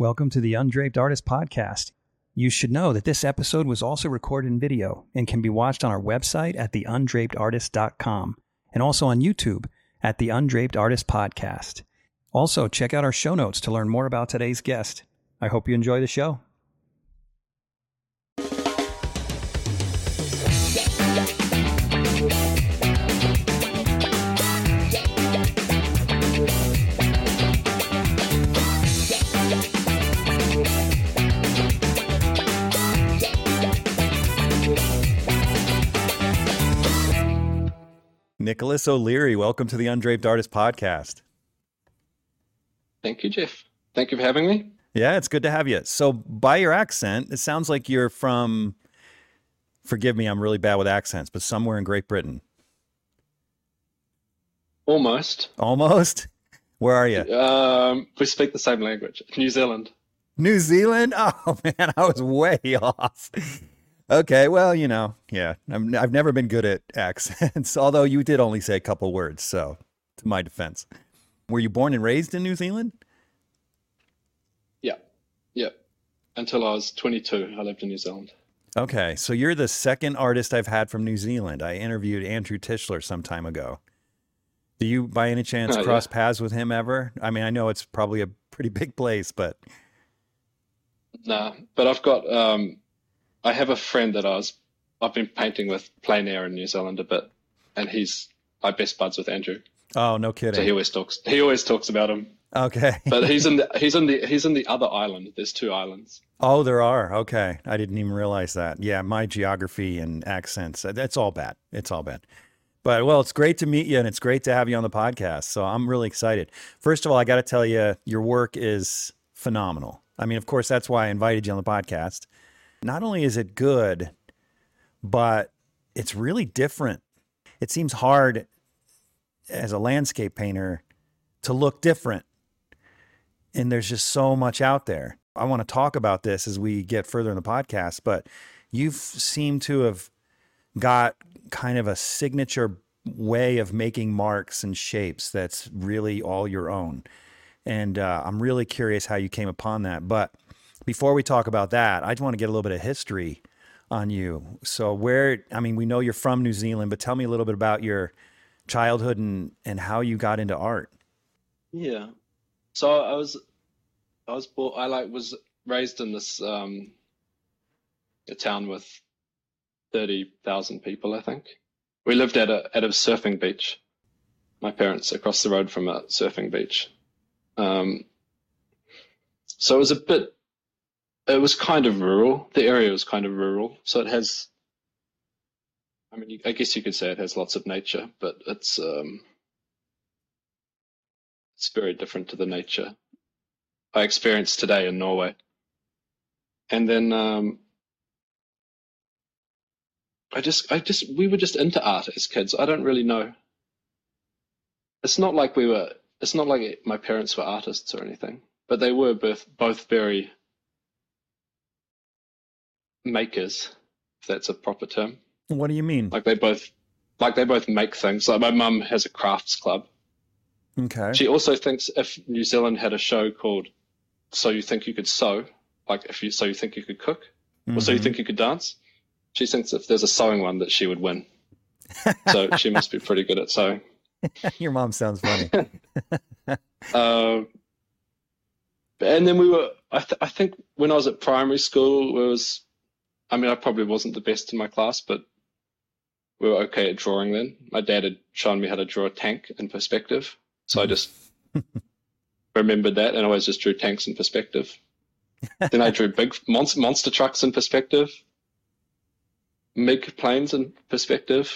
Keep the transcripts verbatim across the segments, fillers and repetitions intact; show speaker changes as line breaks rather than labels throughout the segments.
Welcome to the Undraped Artist Podcast. You should know that this episode was also recorded in video and can be watched on our website at the undraped artist dot com and also on YouTube at the Undraped Artist Podcast. Also, check out our show notes to learn more about today's guest. I hope you enjoy the show. Nicholas O'Leary, welcome to the Undraped Artist Podcast.
Thank you, Jeff. Thank you for having me.
Yeah, it's good to have you. So by your accent, it sounds like you're from, forgive me, I'm really bad with accents, but somewhere in Great Britain.
Almost.
Almost? Where are you?
Um, we speak the same language. New Zealand.
New Zealand? Oh, man, I was way off. Okay, well, you know, yeah, I'm, I've never been good at accents, although you did only say a couple words, so to my defense. Were you born and raised in New Zealand?
Yeah, yeah. Until I was twenty-two, I lived in New Zealand.
Okay, so you're the second artist I've had from New Zealand. I interviewed Andrew Tischler some time ago. Do you, by any chance, oh, cross yeah. paths with him ever? I mean, I know it's probably a pretty big place, but...
Nah, but I've got... Um, I have a friend that I was, I've been painting with plein air in New Zealand a bit, and he's my best buds with Andrew.
Oh, no kidding.
So he always talks, he always talks about him.
Okay.
But he's in the, he's in the, he's in the other island. There's two islands.
Oh, there are. Okay. I didn't even realize that. Yeah. My geography and accents, that's all bad. It's all bad. But well, it's great to meet you and it's great to have you on the podcast. So I'm really excited. First of all, I got to tell you, your work is phenomenal. I mean, of course, that's why I invited you on the podcast. Not only is it good, but it's really different. It seems hard as a landscape painter to look different. And there's just so much out there. I want to talk about this as we get further in the podcast, but you've seemed to have got kind of a signature way of making marks and shapes that's really all your own. And uh, I'm really curious how you came upon that. But before we talk about that, I just want to get a little bit of history on you. So where, I mean, we know you're from New Zealand, but tell me a little bit about your childhood and, and how you got into art.
Yeah. So I was, I was born, I like was raised in this, um, a town with thirty thousand people, I think. We lived at a, at a surfing beach. My parents across the road from a surfing beach. Um, so it was a bit, It was kind of rural. The area was kind of rural. So it has, I mean, I guess you could say it has lots of nature, but it's, um, it's very different to the nature I experienced today in Norway. And then, um, I just, I just, we were just into art as kids. I don't really know. It's not like we were, it's not like my parents were artists or anything, but they were both, both very makers, if that's a proper term.
What do you mean?
Like they both, like they both make things. Like my mum has a crafts club.
Okay.
She also thinks if New Zealand had a show called "So You Think You Could Sew," like if you so you think you could cook, mm-hmm. or so you think you could dance, she thinks if there's a sewing one that she would win. So she must be pretty good at sewing.
Your mom sounds funny.
um, and then we were. I, th- I think when I was at primary school, it was. I mean, I probably wasn't the best in my class, but we were okay at drawing then. My dad had shown me how to draw a tank in perspective. So I just remembered that and I always just drew tanks in perspective. Then I drew big monster, monster trucks in perspective, MiG planes in perspective.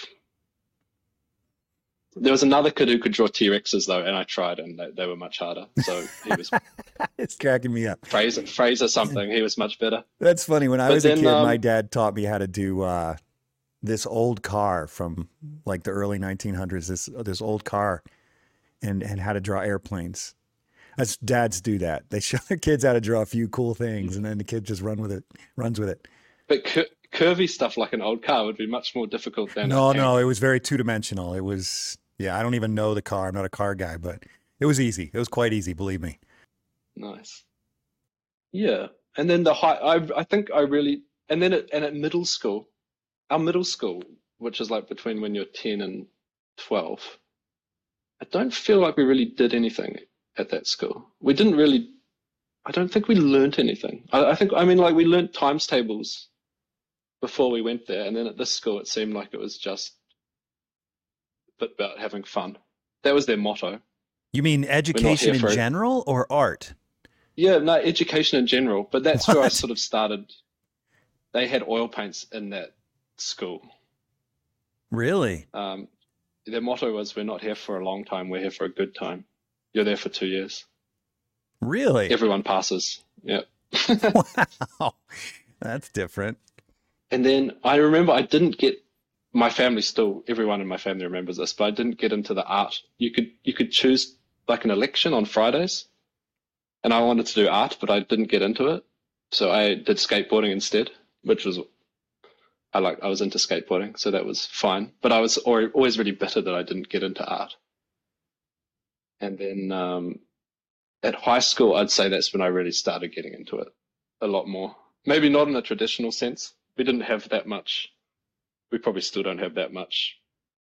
There was another kid who could draw T-Rexes though, and I tried and they, they were much harder. So he was...
It's cracking me up.
Fraser, Fraser something, he was much better.
That's funny. When I
but
was
then,
a kid,
um,
my dad taught me how to do uh, this old car from like the early nineteen hundreds, this this old car, and, and how to draw airplanes. As dads do that. They show their kids how to draw a few cool things, and then the kid just run with it, runs with it.
But cur- curvy stuff like an old car would be much more difficult than...
No, no, it was very two-dimensional. It was... Yeah, I don't even know the car. I'm not a car guy, but it was easy. It was quite easy, believe me.
Nice. yeah. And then the high, I I think I really, and then at, and at middle school, our middle school, which is like between when you're ten and twelve, I don't feel like we really did anything at that school. We didn't really, I don't think we learnt anything. I, I think, I mean, like we learnt times tables before we went there. And then at this school, it seemed like it was just a bit about having fun. That was their motto.
You mean
We're not
education
here
in
for,
general or art?
yeah, no, education in general. But that's where I
What?
sort of started. They had oil paints in that school.
Really?
Um, their motto was, "We're not here for a long time. We're here for a good time." You're there for two years.
Really?
Everyone passes. Yeah.
Wow. That's different.
And then I remember I didn't get, my family still, everyone in my family remembers this, but I didn't get into the art. You could you could choose like an election on Fridays, and I wanted to do art, but I didn't get into it. So I did skateboarding instead, which was I like I was into skateboarding, so that was fine. But I was already, always really bitter that I didn't get into art. And then um, at high school, I'd say that's when I really started getting into it a lot more. Maybe not in a traditional sense. We didn't have that much. We probably still don't have that much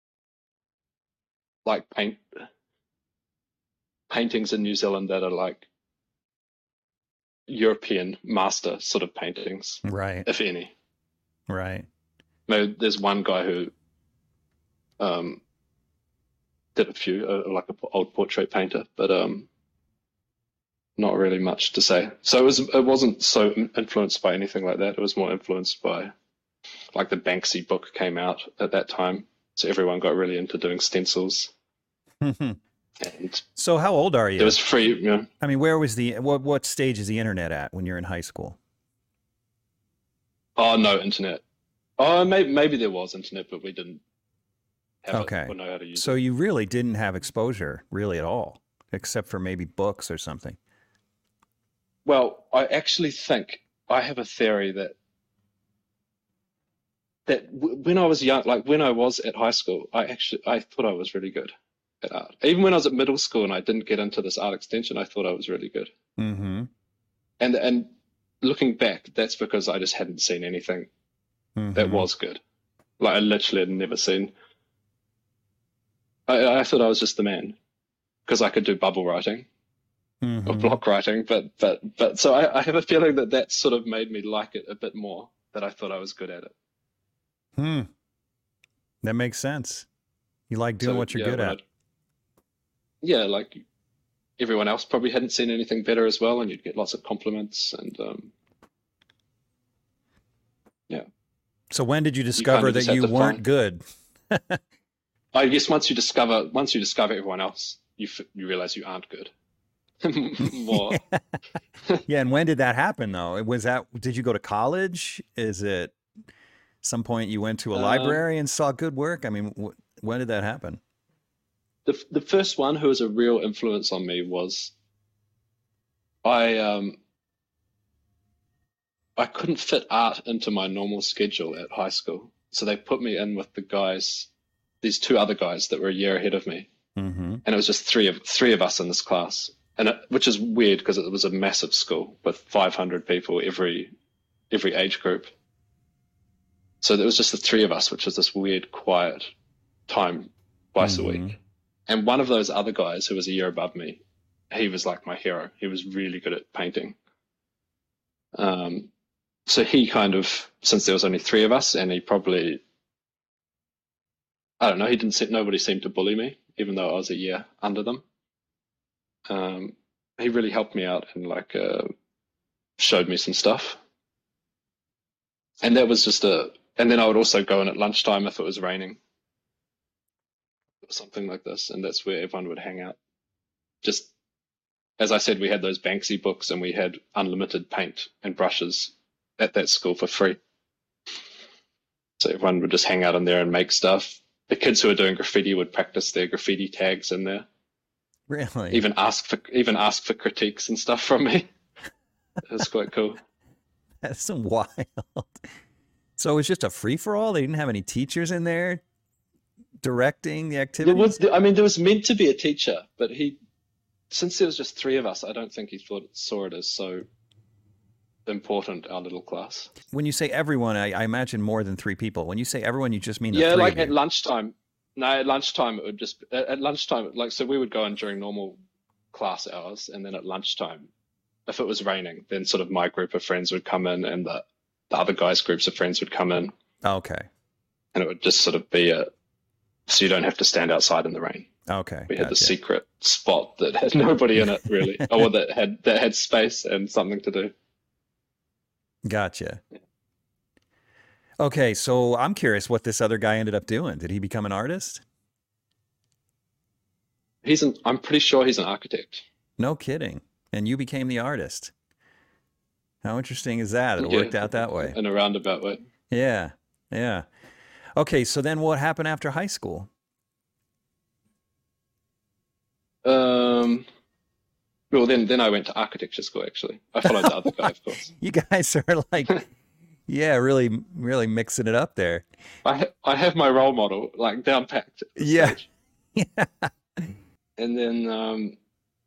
like paint paintings in New Zealand that are like European master sort of paintings,
Right.
if any.
Right.
Maybe there's one guy who um, did a few, uh, like an old portrait painter, but um, not really much to say. So it was it wasn't so influenced by anything like that. It was more influenced by, like, the Banksy book came out at that time, so everyone got really into doing stencils. And
So how old are
it
you?
was free, you know.
I mean, where was the what what stage is the internet at when you're in high school?
Oh, no internet. Oh, maybe maybe there was internet, but we didn't have
Okay.
it or know how to use
So
it.
you really didn't have exposure really at all, except for maybe books or something.
Well, I actually think I have a theory that that w when I was young, like when I was at high school, I actually I thought I was really good at art. Even when I was at middle school and I didn't get into this art extension, I thought I was really good.
Mm-hmm.
And and looking back, that's because I just hadn't seen anything that
Mm-hmm.
was good. Like I literally had never seen. I, I thought I was just the man because I could do bubble writing or
Mm-hmm.
block writing, but but but so I, I have a feeling that that sort of made me like it a bit more. That I thought I was good at it.
Hmm. That makes sense. You like doing
So
what you're
yeah,
good
when
at.
I'd, yeah, like everyone else probably hadn't seen anything better as well, and you'd get lots of compliments, and um, yeah,
So when did you
you kind
discover
of
that
just had
you
to
weren't
find.
good?
I guess once you discover once you discover everyone else, you f you realize you aren't good. More.
Yeah, and when did that happen though? Was that did you go to college? Is it some point you went to a
Um,
library and saw good work? I mean, wh when did that happen?
the the first one who was a real influence on me was I um I couldn't fit art into my normal schedule at high school, so they put me in with the guys, these two other guys that were a year ahead of me,
Mm-hmm.
and it was just three of three of us in this class, and it, which is weird because it was a massive school with five hundred people every every age group. So there was just the three of us, which was this weird quiet time twice a
Mm-hmm.
week. And one of those other guys who was a year above me, he was like my hero. He was really good at painting. Um, so he kind of, since there was only three of us, and he probably, I don't know, he didn't se nobody seemed to bully me, even though I was a year under them. Um, he really helped me out and like uh, showed me some stuff. And that was just a, and then I would also go in at lunchtime if it was raining or something like this, and that's where everyone would hang out. Just as I said, we had those Banksy books and we had unlimited paint and brushes at that school for free. So everyone would just hang out in there and make stuff. The kids who were doing graffiti would practice their graffiti tags in there.
Really?
Even ask for even ask for critiques and stuff from me. It was quite cool.
That's wild. So it was just a free for all? They didn't have any teachers in there directing the
There
activities?
was, I mean, there was meant to be a teacher, but he, since there was just three of us, I don't think he thought saw it as so important, our little class.
When you say everyone, I, I imagine more than three people. When you say everyone, you just mean the
Yeah,
three
like
of
at
you.
lunchtime. No, at lunchtime it would just at, at lunchtime, like so we would go in during normal class hours, and then at lunchtime, if it was raining, then sort of my group of friends would come in, and the the other guys' groups of friends would come in,
Okay.
and it would just sort of be a so you don't have to stand outside in the rain.
Okay.
We had the
Gotcha.
secret spot that had nobody in it really, or that had that had space and something to do.
Gotcha. Okay, so I'm curious what this other guy ended up doing. Did he become an artist?
He's an I'm pretty sure he's an architect.
No kidding. And you became the artist. How interesting is that? It
Yeah,
worked out that way.
in a roundabout way.
Yeah. Yeah. Okay, so then what happened after high school?
Um, well, then then I went to architecture school. Actually, I followed the other guy, of course.
You guys are like, yeah, really, really mixing it up there.
I ha I have my role model like down packed at this
Yeah.
stage. And then um,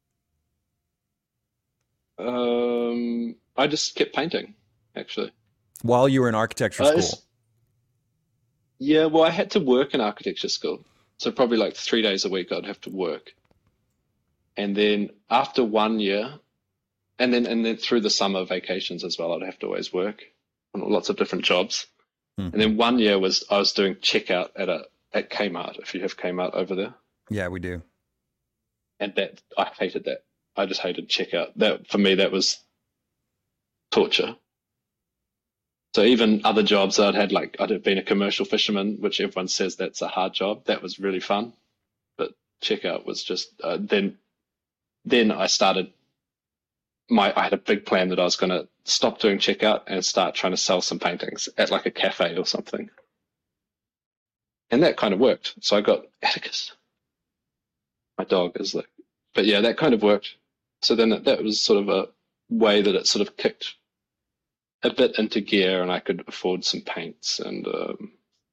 um, I just kept painting. Actually,
While you were in architecture
uh, it's-
school.
yeah. Well, I had to work in architecture school, so probably like three days a week I'd have to work. And then after one year, and then and then through the summer vacations as well, I'd have to always work on lots of different jobs.
Mhm.
And then one year was I was doing checkout at a at Kmart, if you have Kmart over there.
Yeah, we do.
And that I hated that. I just hated checkout. That for me that was torture. So even other jobs I'd had, like I'd have been a commercial fisherman, which everyone says that's a hard job. That was really fun, but checkout was just uh, then. Then I started my. I had a big plan that I was going to stop doing checkout and start trying to sell some paintings at like a cafe or something, and that kind of worked. So I got Atticus. My dog is like, but yeah, that kind of worked. So then that, that was sort of a way that it sort of kicked a bit into gear, and I could afford some paints and um,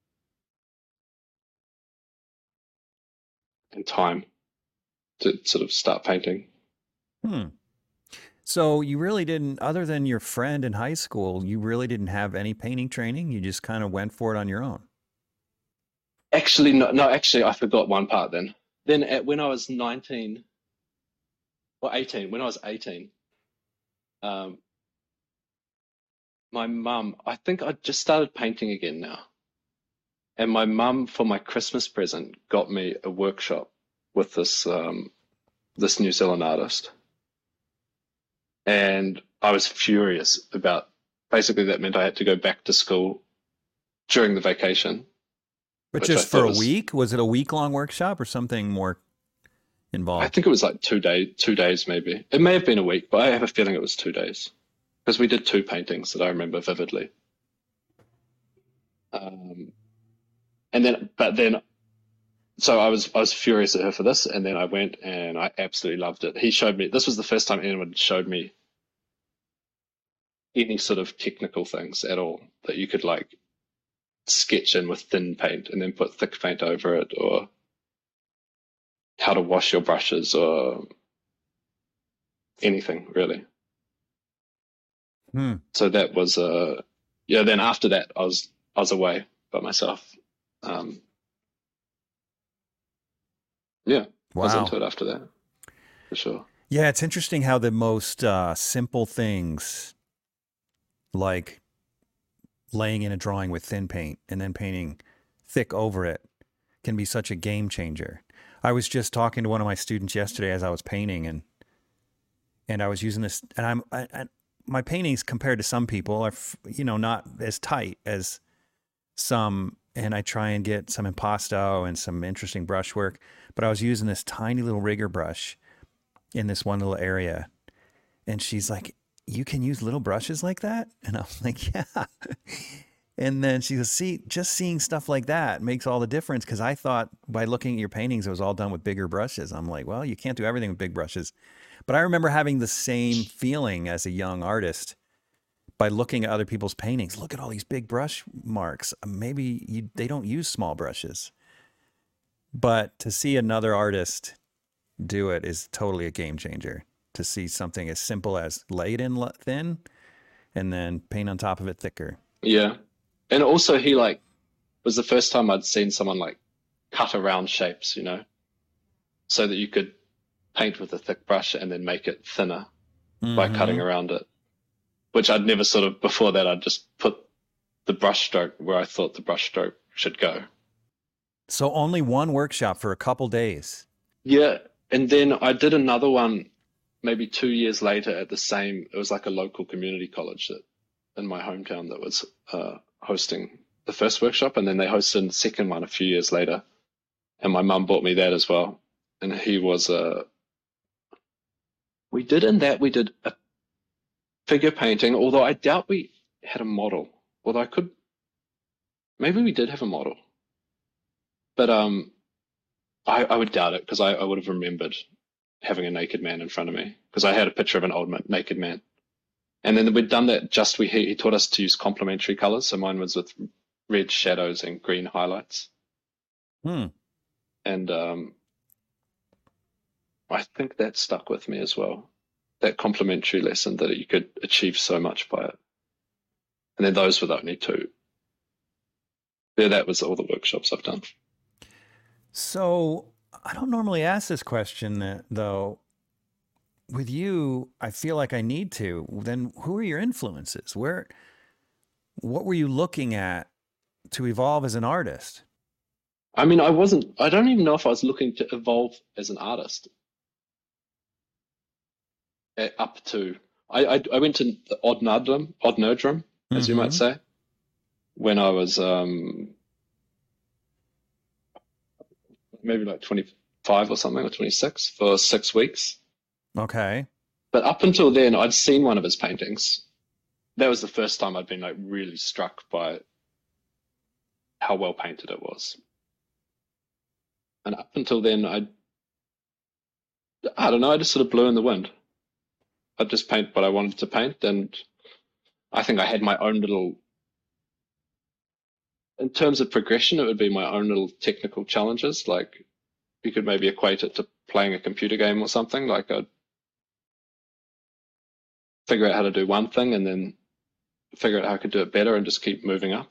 and time to sort of start painting.
Hmm. So you really didn't, other than your friend in high school, you really didn't have any painting training? You just kind of went for it on your own?
Actually, no, no, actually, I forgot one part then. Then at, when I was nineteen or eighteen, when I was eighteen, um, my mum, I think I just started painting again now. And my mum, for my Christmas present, got me a workshop with this um, this New Zealand artist. And I was furious about, basically that meant I had to go back to school during the vacation.
But
Which I
just for
thought
a
was-
week? Was it a week long workshop or something more
I
involved?
think it was like two day, two days maybe. It may have been a week, but I have a feeling it was two days because we did two paintings that I remember vividly. Um, and then, but then, so I was I was furious at her for this, and then I went and I absolutely loved it. He showed me. This was the first time anyone showed me any sort of technical things at all that you could like sketch in with thin paint and then put thick paint over it, or how to wash your brushes, or anything really.
Hmm.
So that was uh yeah. Then after that, I was I was away by myself. Um, yeah, I was
Wow.
into it after that for sure.
Yeah, it's interesting how the most uh, simple things, like laying in a drawing with thin paint and then painting thick over it, can be such a game changer. I was just talking to one of my students yesterday as I was painting, and and I was using this, and I'm I, I, my paintings compared to some people are, f- you know, not as tight as some, and I try and get some impasto and some interesting brushwork, but I was using this tiny little rigger brush in this one little area, and she's like, "You can use little brushes like that?" And I'm like, "Yeah." And then she goes, "See, just seeing stuff like that makes all the difference." Because I thought by looking at your paintings, it was all done with bigger brushes. I'm like, well, you can't do everything with big brushes. But I remember having the same feeling as a young artist by looking at other people's paintings. Look at all these big brush marks. Maybe you, they don't use small brushes. But to see another artist do it is totally a game changer. To see something as simple as lay it in thin and then paint on top of it thicker.
Yeah. And also he like was the first time I'd seen someone like cut around shapes, you know, so that you could paint with a thick brush and then make it thinner mm-hmm. by cutting around it, which I'd never sort of, before that, I'd just put the brush stroke where I thought the brush stroke should go.
So only one workshop for a couple days.
Yeah. And then I did another one maybe two years later at the same, it was like a local community college that in my hometown that was uh, hosting the first workshop. And then they hosted the second one a few years later. And my mum bought me that as well. And he was a, uh, we did in that, we did a figure painting, although I doubt we had a model. Although I could, maybe we did have a model. But um, I, I would doubt it because I, I would have remembered having a naked man in front of me because I had a picture of an old naked man. And then we'd done that just, we he taught us to use complementary colors. So mine was with red shadows and green highlights.
Hmm.
And um, I think that stuck with me as well. That complementary lesson that you could achieve so much by it. And then those were the only two. Yeah, that was all the workshops I've done.
So I don't normally ask this question, though. With you, I feel like I need to. Then who are your influences? Where, what were you looking at to evolve as an artist?
I mean, I wasn't, I don't even know if I was looking to evolve as an artist. Up to, I, I, I went to Odd Nerdrum, Odd Nerdrum, as mm-hmm. you might say, when I was um, maybe like twenty-five or something, or twenty-six for six weeks.
Okay.
But up until then, I'd seen one of his paintings. That was the first time I'd been like really struck by how well painted it was. And up until then, I, I don't know, I just sort of blew in the wind. I'd just paint what I wanted to paint, and I think I had my own little, in terms of progression, it would be my own little technical challenges. Like you could maybe equate it to playing a computer game or something. Like I'd figure out how to do one thing and then figure out how I could do it better and just keep moving up.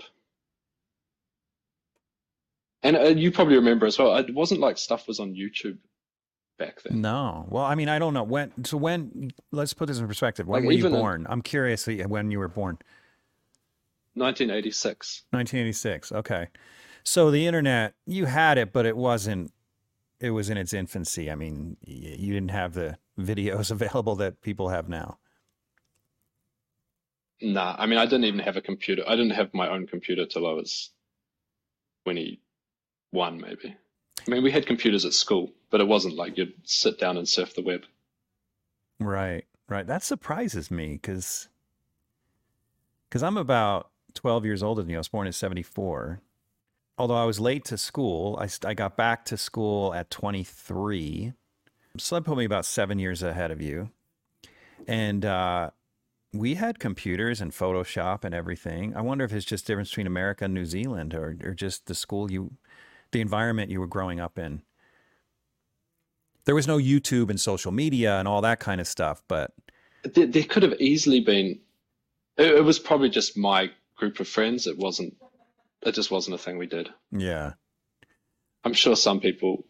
And uh, you probably remember as well, it wasn't like stuff was on YouTube back then.
No. Well, I mean, I don't know. When, so when, let's put this in perspective. When like were you born? In, I'm curious when you were born.
nineteen eighty-six.
nineteen eighty-six. Okay. So the internet, you had it, but it wasn't, it was in its infancy. I mean, you didn't have the videos available that people have now.
Nah, I mean, I didn't even have a computer. I didn't have my own computer till I was twenty-one, maybe. I mean, we had computers at school, but it wasn't like you'd sit down and surf the web.
Right, right. That surprises me because because I'm about twelve years older than you. I was born in seventy-four. Although I was late to school, I, I got back to school at twenty-three. So that put me about seven years ahead of you. And uh, we had computers and Photoshop and everything. I wonder if it's just difference between America and New Zealand or, or just the school you... the environment you were growing up in. There was no YouTube and social media and all that kind of stuff, but
there, there could have easily been. It, it was probably just my group of friends. It wasn't. It just wasn't a thing we did.
Yeah,
I'm sure some people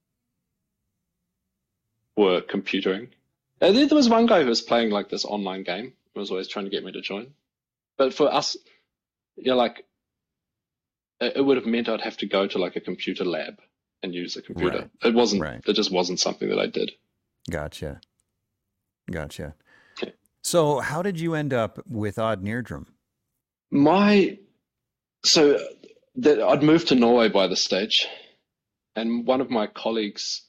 were computering. And then there was one guy who was playing like this online game. He was always trying to get me to join. But for us, you're like. It would have meant I'd have to go to like a computer lab and use a computer.
Right.
It wasn't,
right.
It just wasn't something that I did.
Gotcha. Gotcha.
Okay.
So how did you end up with Odd Nerdrum?
My, so that I'd moved to Norway by this stage, and one of my colleagues'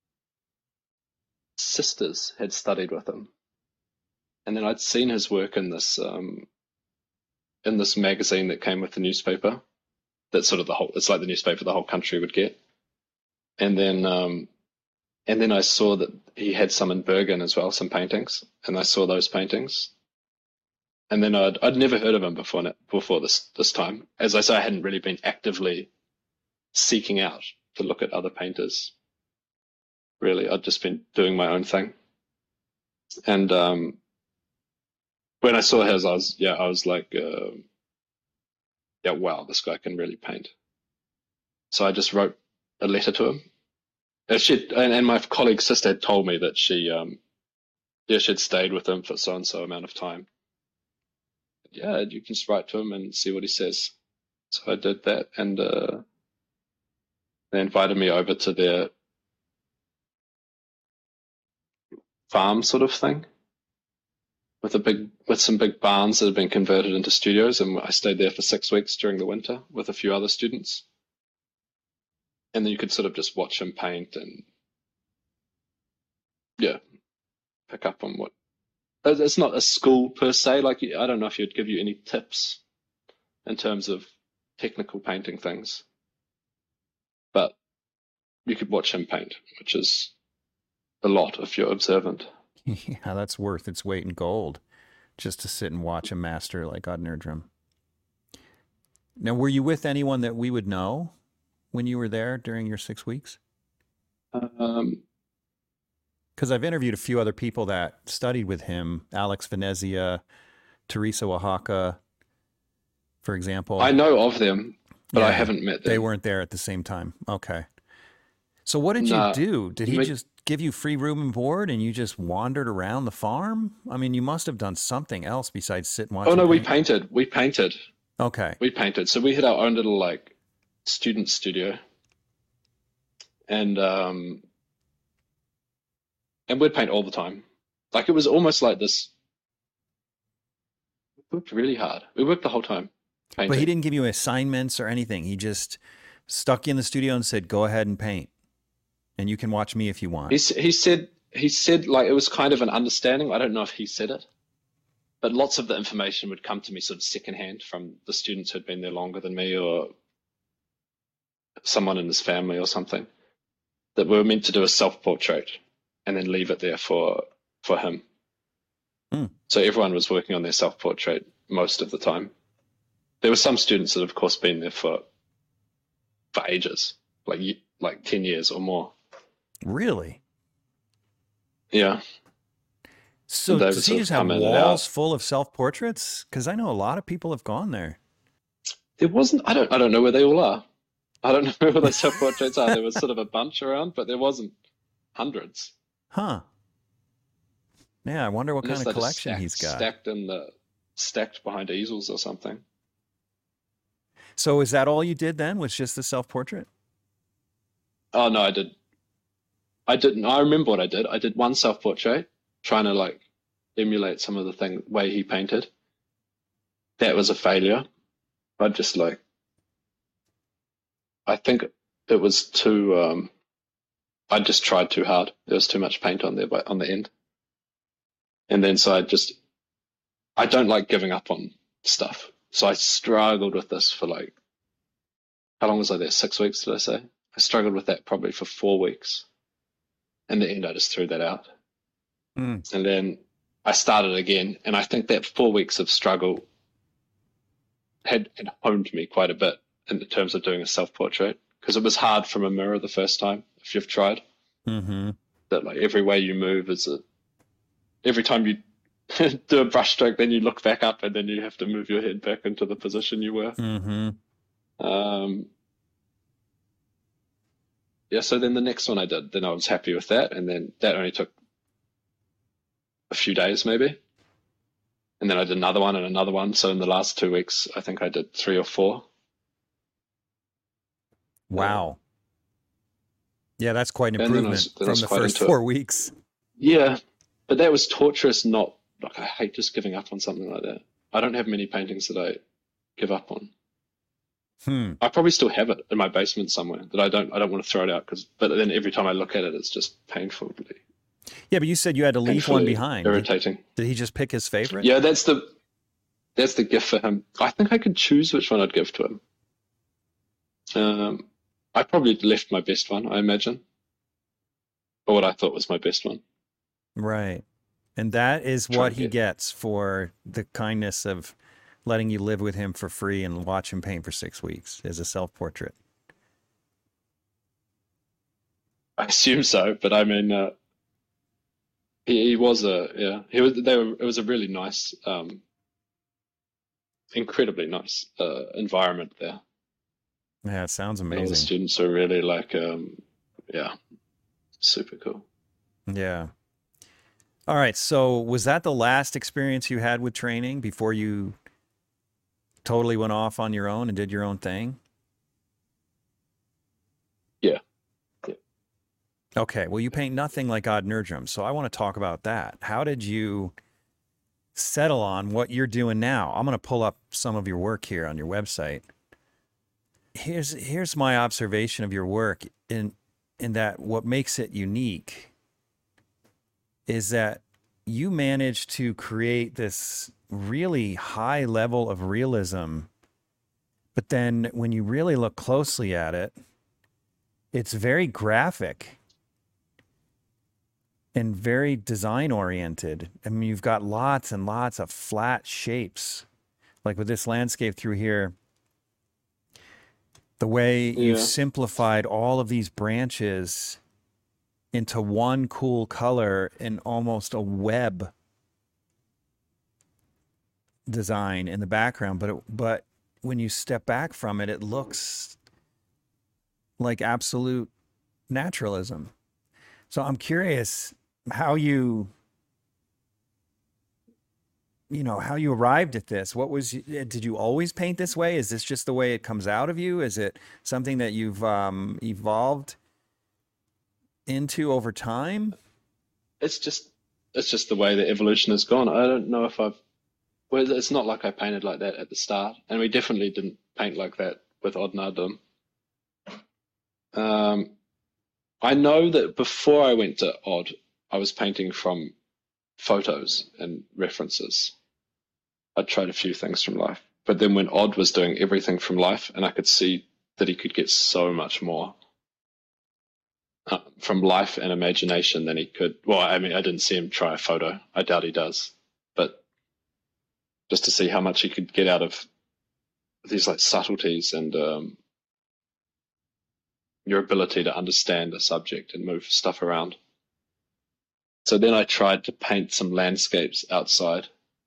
sisters had studied with him. And then I'd seen his work in this, um, in this magazine that came with the newspaper. That's sort of the whole, it's like the newspaper the whole country would get. And then, um, and then I saw that he had some in Bergen as well, some paintings, and I saw those paintings. And then I'd, I'd never heard of him before, before this, this time. As I say, I hadn't really been actively seeking out to look at other painters. Really, I'd just been doing my own thing. And, um, when I saw his, I was yeah, I was like, uh, yeah, wow, this guy can really paint. So I just wrote a letter to him. And she and, and my colleague's sister had told me that she um yeah she'd stayed with him for so and so amount of time. Yeah, you can just write to him and see what he says. So I did that, and uh, they invited me over to their farm sort of thing with a big with some big barns that had been converted into studios, and I stayed there for six weeks during the winter with a few other students. And then you could sort of just watch him paint and yeah, pick up on what. It's not a school per se. Like I don't know if he'd give you any tips in terms of technical painting things, but you could watch him paint, which is a lot if you're observant.
Yeah, that's worth its weight in gold, just to sit and watch a master like Odd Nerdrum. Now, were you with anyone that we would know when you were there during your six weeks?
Um,
Because I've interviewed a few other people that studied with him, Alex Venezia, Teresa Oaxaca, for example.
I know of them, but
Yeah,
I haven't met them.
They weren't there at the same time. Okay. So what did
Nah,
you do? Did he
we-
just give you free room and board and you just wandered around the farm? I mean, you must have done something else besides sit and watch
Oh no,
him
we
paint.
painted. We painted.
Okay.
We painted. So we had our own little like student studio, and um, and we'd paint all the time. Like it was almost like this. We worked really hard. We worked the whole time painting.
But he didn't give you assignments or anything. He just stuck you in the studio and said, go ahead and paint. And you can watch me if you want.
He, s- he said he said like it was kind of an understanding. I don't know if he said it, but lots of the information would come to me sort of secondhand from the students who'd been there longer than me, or someone in his family or something, that we were meant to do a self-portrait and then leave it there for for him.
Hmm.
So everyone was working on their self-portrait most of the time. There were some students that, of course, been there for for ages, like ye- like ten years or more.
Really?
Yeah.
So
They would
does
sort
he
of
just have
come in and
walls
out.
full of self-portraits? Because I know a lot of people have gone there.
There wasn't. I don't. I don't know where they all are. I don't know where the self-portraits are. There was sort of a bunch around, but there wasn't hundreds.
Huh. Yeah, I wonder what
Unless
kind
they're
of
just
collection
stacked,
he's got.
stacked in the stacked behind easels or something.
So is that all you did then? Was just the self-portrait?
Oh no, I did. I didn't. I remember what I did. I did one self-portrait, trying to like emulate some of the thing way he painted. That was a failure. I just like. I think it was too. Um, I just tried too hard. There was too much paint on there, but on the end. And then so I just. I don't like giving up on stuff, so I struggled with this for like. How long was I there? Six weeks, did I say? I struggled with that probably for four weeks. In the end, I just threw that out.
Mm.
And then I started again. And I think that four weeks of struggle had, had honed me quite a bit in terms of doing a self-portrait, because it was hard from a mirror the first time, if you've tried.
Mm-hmm.
That like every way you move is a, every time you do a brush stroke, then you look back up and then you have to move your head back into the position you were.
Mm-hmm.
Um, yeah, so then the next one I did, then I was happy with that. And then that only took a few days maybe. And then I did another one and another one. So in the last two weeks, I think I did three or four.
Wow. Yeah, that's quite an
And then I
improvement
was- then I
from
was
the
quite
first
into it.
four weeks.
Yeah, but that was torturous. Not like I hate just giving up on something like that. I don't have many paintings that I give up on.
Hmm.
I probably still have it in my basement somewhere that I don't. I don't want to throw it out because. But then every time I look at it, it's just painfully,
Yeah, but you said you had to leave one
painfully
behind. Did,
irritating.
did he just pick his favorite?
Yeah, that's the that's the gift for him. I think I could choose which one I'd give to him. Um, I probably left my best one, I imagine, or what I thought was my best one.
Right. And that is
Try
what
and
he
get-
gets for the kindness of letting you live with him for free and watch him paint for six weeks as a self-portrait.
I assume so, but I mean, uh, he, he was a yeah. He was. They were. It was a really nice, um, incredibly nice uh, environment there.
Yeah, it sounds
And all the
amazing.
students are really like, um, yeah, super cool.
Yeah. All right. So was that the last experience you had with training before you totally went off on your own and did your own thing?
Yeah. Yeah.
Okay. Well, you paint nothing like Odd Nerdrum, so I want to talk about that. How did you settle on what you're doing now? I'm going to pull up some of your work here on your website. Here's here's my observation of your work in in that what makes it unique is that you managed to create this really high level of realism, but then when you really look closely at it, it's very graphic and very design oriented. I mean, you've got lots and lots of flat shapes. Like with this landscape through here, the way you've
Yeah.
simplified all of these branches into one cool color in almost a web design in the background, but it, but when you step back from it, it looks like absolute naturalism. So I'm curious how you you know how you arrived at this. What was did you always paint this way? Is this just the way it comes out of you? Is it something that you've um, evolved into over time?
It's just it's just the way the evolution has gone. I don't know if I've well, it's not like I painted like that at the start, and we definitely didn't paint like that with Odd Nardum. Um, I know that before I went to Odd, I was painting from photos and references. I tried a few things from life, but then when Odd was doing everything from life, and I could see that he could get so much more uh, from life and imagination than he could. Well, I mean, I didn't see him try a photo. I doubt he does, but just to see how much he could get out of these like subtleties and um, your ability to understand a subject and move stuff around. So then I tried to paint some landscapes outside.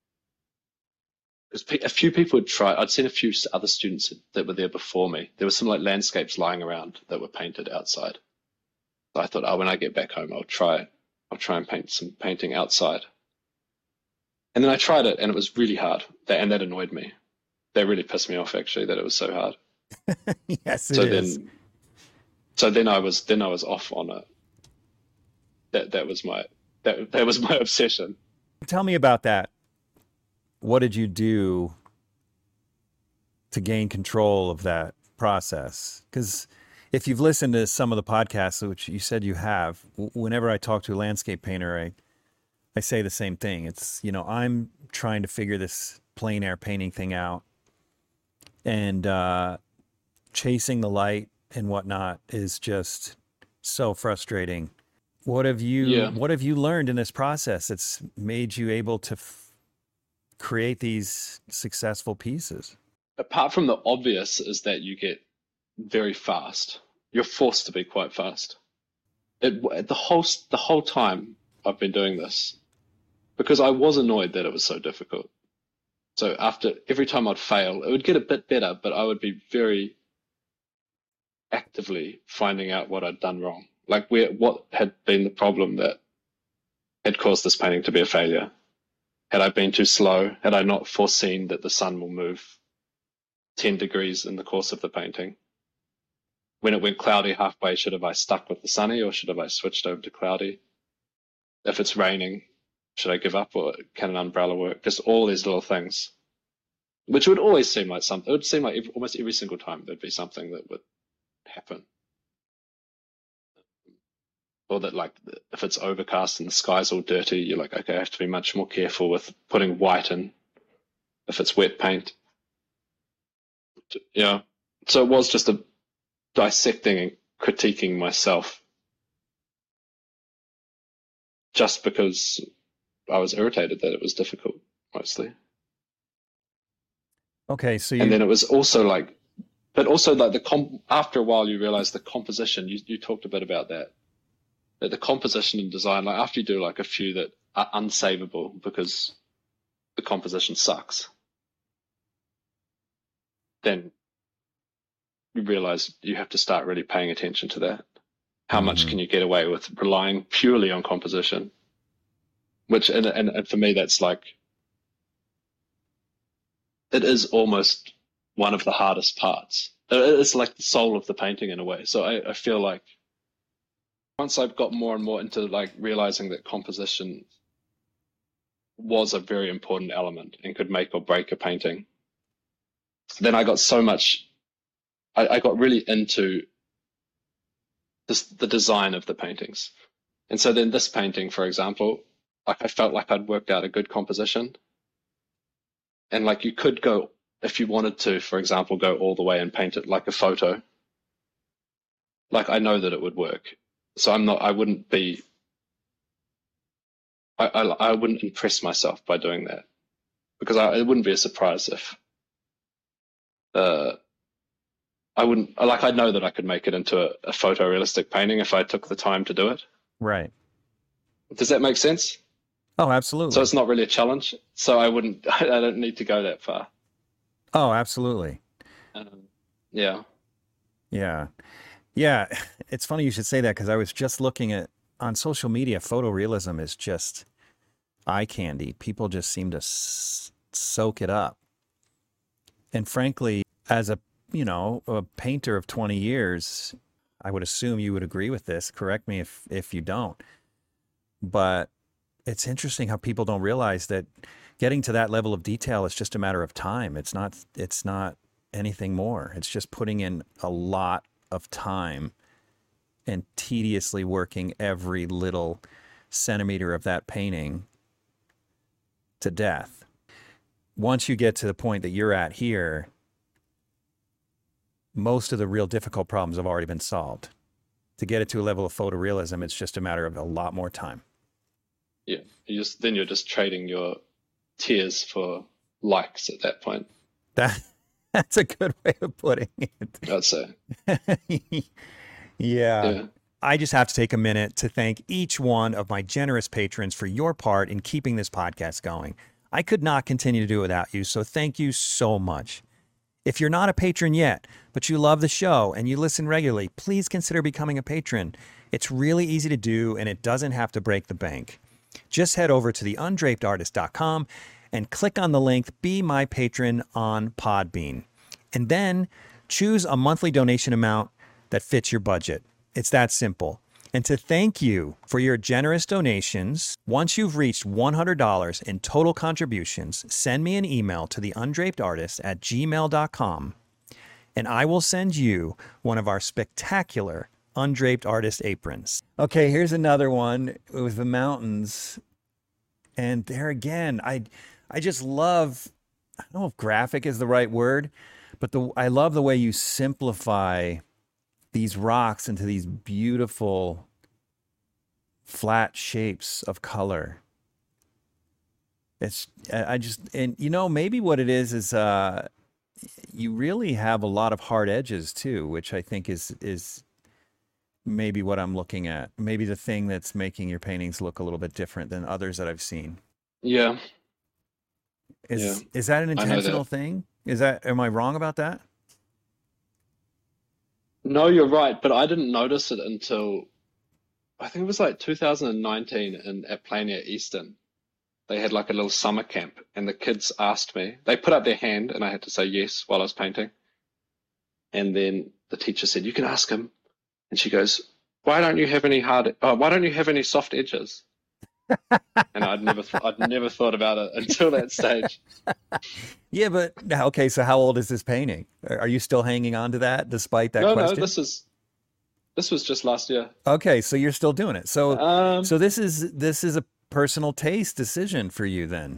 Because a few people had tried, I'd seen a few other students that were there before me. There were some like landscapes lying around that were painted outside. So I thought, oh, when I get back home, I'll try, I'll try and paint some painting outside. And then I tried it, and it was really hard, that, and that annoyed me. That really pissed me off, actually, that it was so hard.
Yes, it
so
is.
then, so then I was then I was off on it. That that was my that that was my obsession.
Tell me about that. What did you do to gain control of that process? Because if you've listened to some of the podcasts, which you said you have, whenever I talk to a landscape painter, I I say the same thing. It's, you know, I'm trying to figure this plein air painting thing out, and uh, chasing the light and whatnot is just so frustrating. What have you
Yeah.
What have you learned in this process that's made you able to f- create these successful pieces?
Apart from the obvious is that you get very fast. You're forced to be quite fast. It, the whole the whole time I've been doing this, because I was annoyed that it was so difficult. So after every time I'd fail, it would get a bit better, but I would be very actively finding out what I'd done wrong. Like where what had been the problem that had caused this painting to be a failure. Had I been too slow? Had I not foreseen that the sun will move ten degrees in the course of the painting? When it went cloudy halfway, should have I stuck with the sunny, or should have I switched over to cloudy? If it's raining, should I give up, or can an umbrella work? Just all these little things, which would always seem like something. It would seem like every, almost every single time there'd be something that would happen. Or that, like, if it's overcast and the sky's all dirty, you're like, okay, I have to be much more careful with putting white in if it's wet paint. Yeah. So it was just a dissecting and critiquing myself just because I was irritated that it was difficult, mostly.
Okay, so
And
you
then it was also like, but also like the comp, after a while you realize the composition, you, you talked a bit about that. that the composition and design, like after you do like a few that are unsavable because the composition sucks, then you realize you have to start really paying attention to that. How mm-hmm. much can you get away with relying purely on composition? Which, and, and, and for me, that's like, it is almost one of the hardest parts. It's like the soul of the painting in a way. So I, I feel like once I've got more and more into like realizing that composition was a very important element and could make or break a painting, then I got so much, I, I got really into this, the design of the paintings. And so then this painting, for example, like I felt like I'd worked out a good composition. And like you could go, if you wanted to, for example, go all the way and paint it like a photo. Like I know that it would work. So I'm not, I wouldn't be, I, I, I wouldn't impress myself by doing that, because I, it wouldn't be a surprise if, uh, I wouldn't, like I know that I could make it into a, a photorealistic painting if I took the time to do it.
Right.
Does that make sense?
Oh, absolutely.
So it's not really a challenge. So I wouldn't, I don't need to go that far.
Oh, absolutely.
Um, yeah.
Yeah. Yeah. It's funny you should say that, because I was just looking at, on social media, photorealism is just eye candy. People just seem to s- soak it up. And frankly, as a, you know, a painter of twenty years, I would assume you would agree with this. Correct me if, if you don't. But it's interesting how people don't realize that getting to that level of detail is just a matter of time. It's not, it's not anything more. It's just putting in a lot of time and tediously working every little centimeter of that painting to death. Once you get to the point that you're at here, most of the real difficult problems have already been solved. To get it to a level of photorealism, it's just a matter of a lot more time.
Yeah, you just then you're just trading your tears for likes at that point.
That that's a good way of putting it.
I'd say.
yeah.
yeah.
I just have to take a minute to thank each one of my generous patrons for your part in keeping this podcast going. I could not continue to do it without you, so thank you so much. If you're not a patron yet, but you love the show and you listen regularly, please consider becoming a patron. It's really easy to do, and it doesn't have to break the bank. Just head over to the undraped artist dot com and click on the link Be My Patron on Podbean. And then choose a monthly donation amount that fits your budget. It's that simple. And to thank you for your generous donations, once you've reached one hundred dollars in total contributions, send me an email to the undraped artist at gmail dot com, and I will send you one of our spectacular Undraped Artist aprons. Okay, here's another one with the mountains. And there again, I I just love, I don't know if graphic is the right word, but the I love the way you simplify these rocks into these beautiful flat shapes of color. It's, I just, and you know, maybe what it is is uh, you really have a lot of hard edges too, which I think is is maybe what I'm looking at. Maybe the thing that's making your paintings look a little bit different than others that I've seen.
Yeah.
Is
yeah.
is that an intentional
that.
thing? Is that, am I wrong about that?
No, you're right, but I didn't notice it until I think it was like two thousand nineteen in at Plania Eastern. They had like a little summer camp, and the kids asked me. They put up their hand, and I had to say yes while I was painting. And then the teacher said, "You can ask him." And she goes, "Why don't you have any hard? Oh, why don't you have any soft edges?" And I'd never, th- I'd never thought about it until that stage.
Yeah, but okay. So, how old is this painting? Are you still hanging on to that despite that
no,
question?
No, this is, this was just last year.
Okay, so you're still doing it. So,
um,
so this is this is a personal taste decision for you then.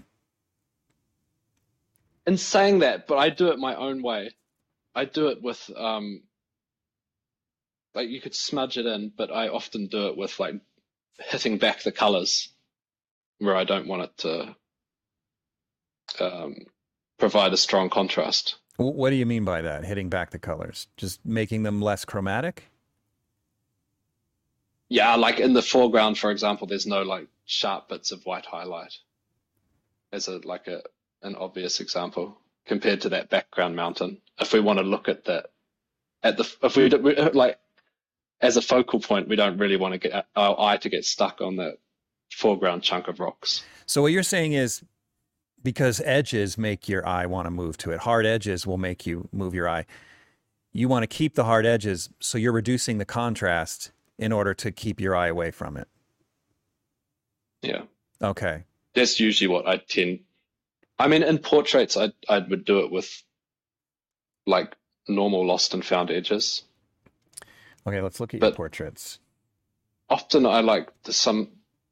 In saying that, but I do it my own way. I do it with um. Like you could smudge it in, but I often do it with like hitting back the colors where I don't want it to um, provide a strong contrast.
What do you mean by that? Hitting back the colors? Just making them less chromatic?
Yeah, like in the foreground, for example, there's no like sharp bits of white highlight as a like a an obvious example compared to that background mountain. If we want to look at that at the if we, we like as a focal point, we don't really want to get our eye to get stuck on that foreground chunk of rocks.
So what you're saying is because edges make your eye want to move to it. Hard edges will make you move your eye. You want to keep the hard edges, so you're reducing the contrast in order to keep your eye away from it.
Yeah.
Okay.
That's usually what I tend. I mean, in portraits, I I would do it with like normal lost and found edges.
Okay, let's look at
But
your portraits.
often I like the, some.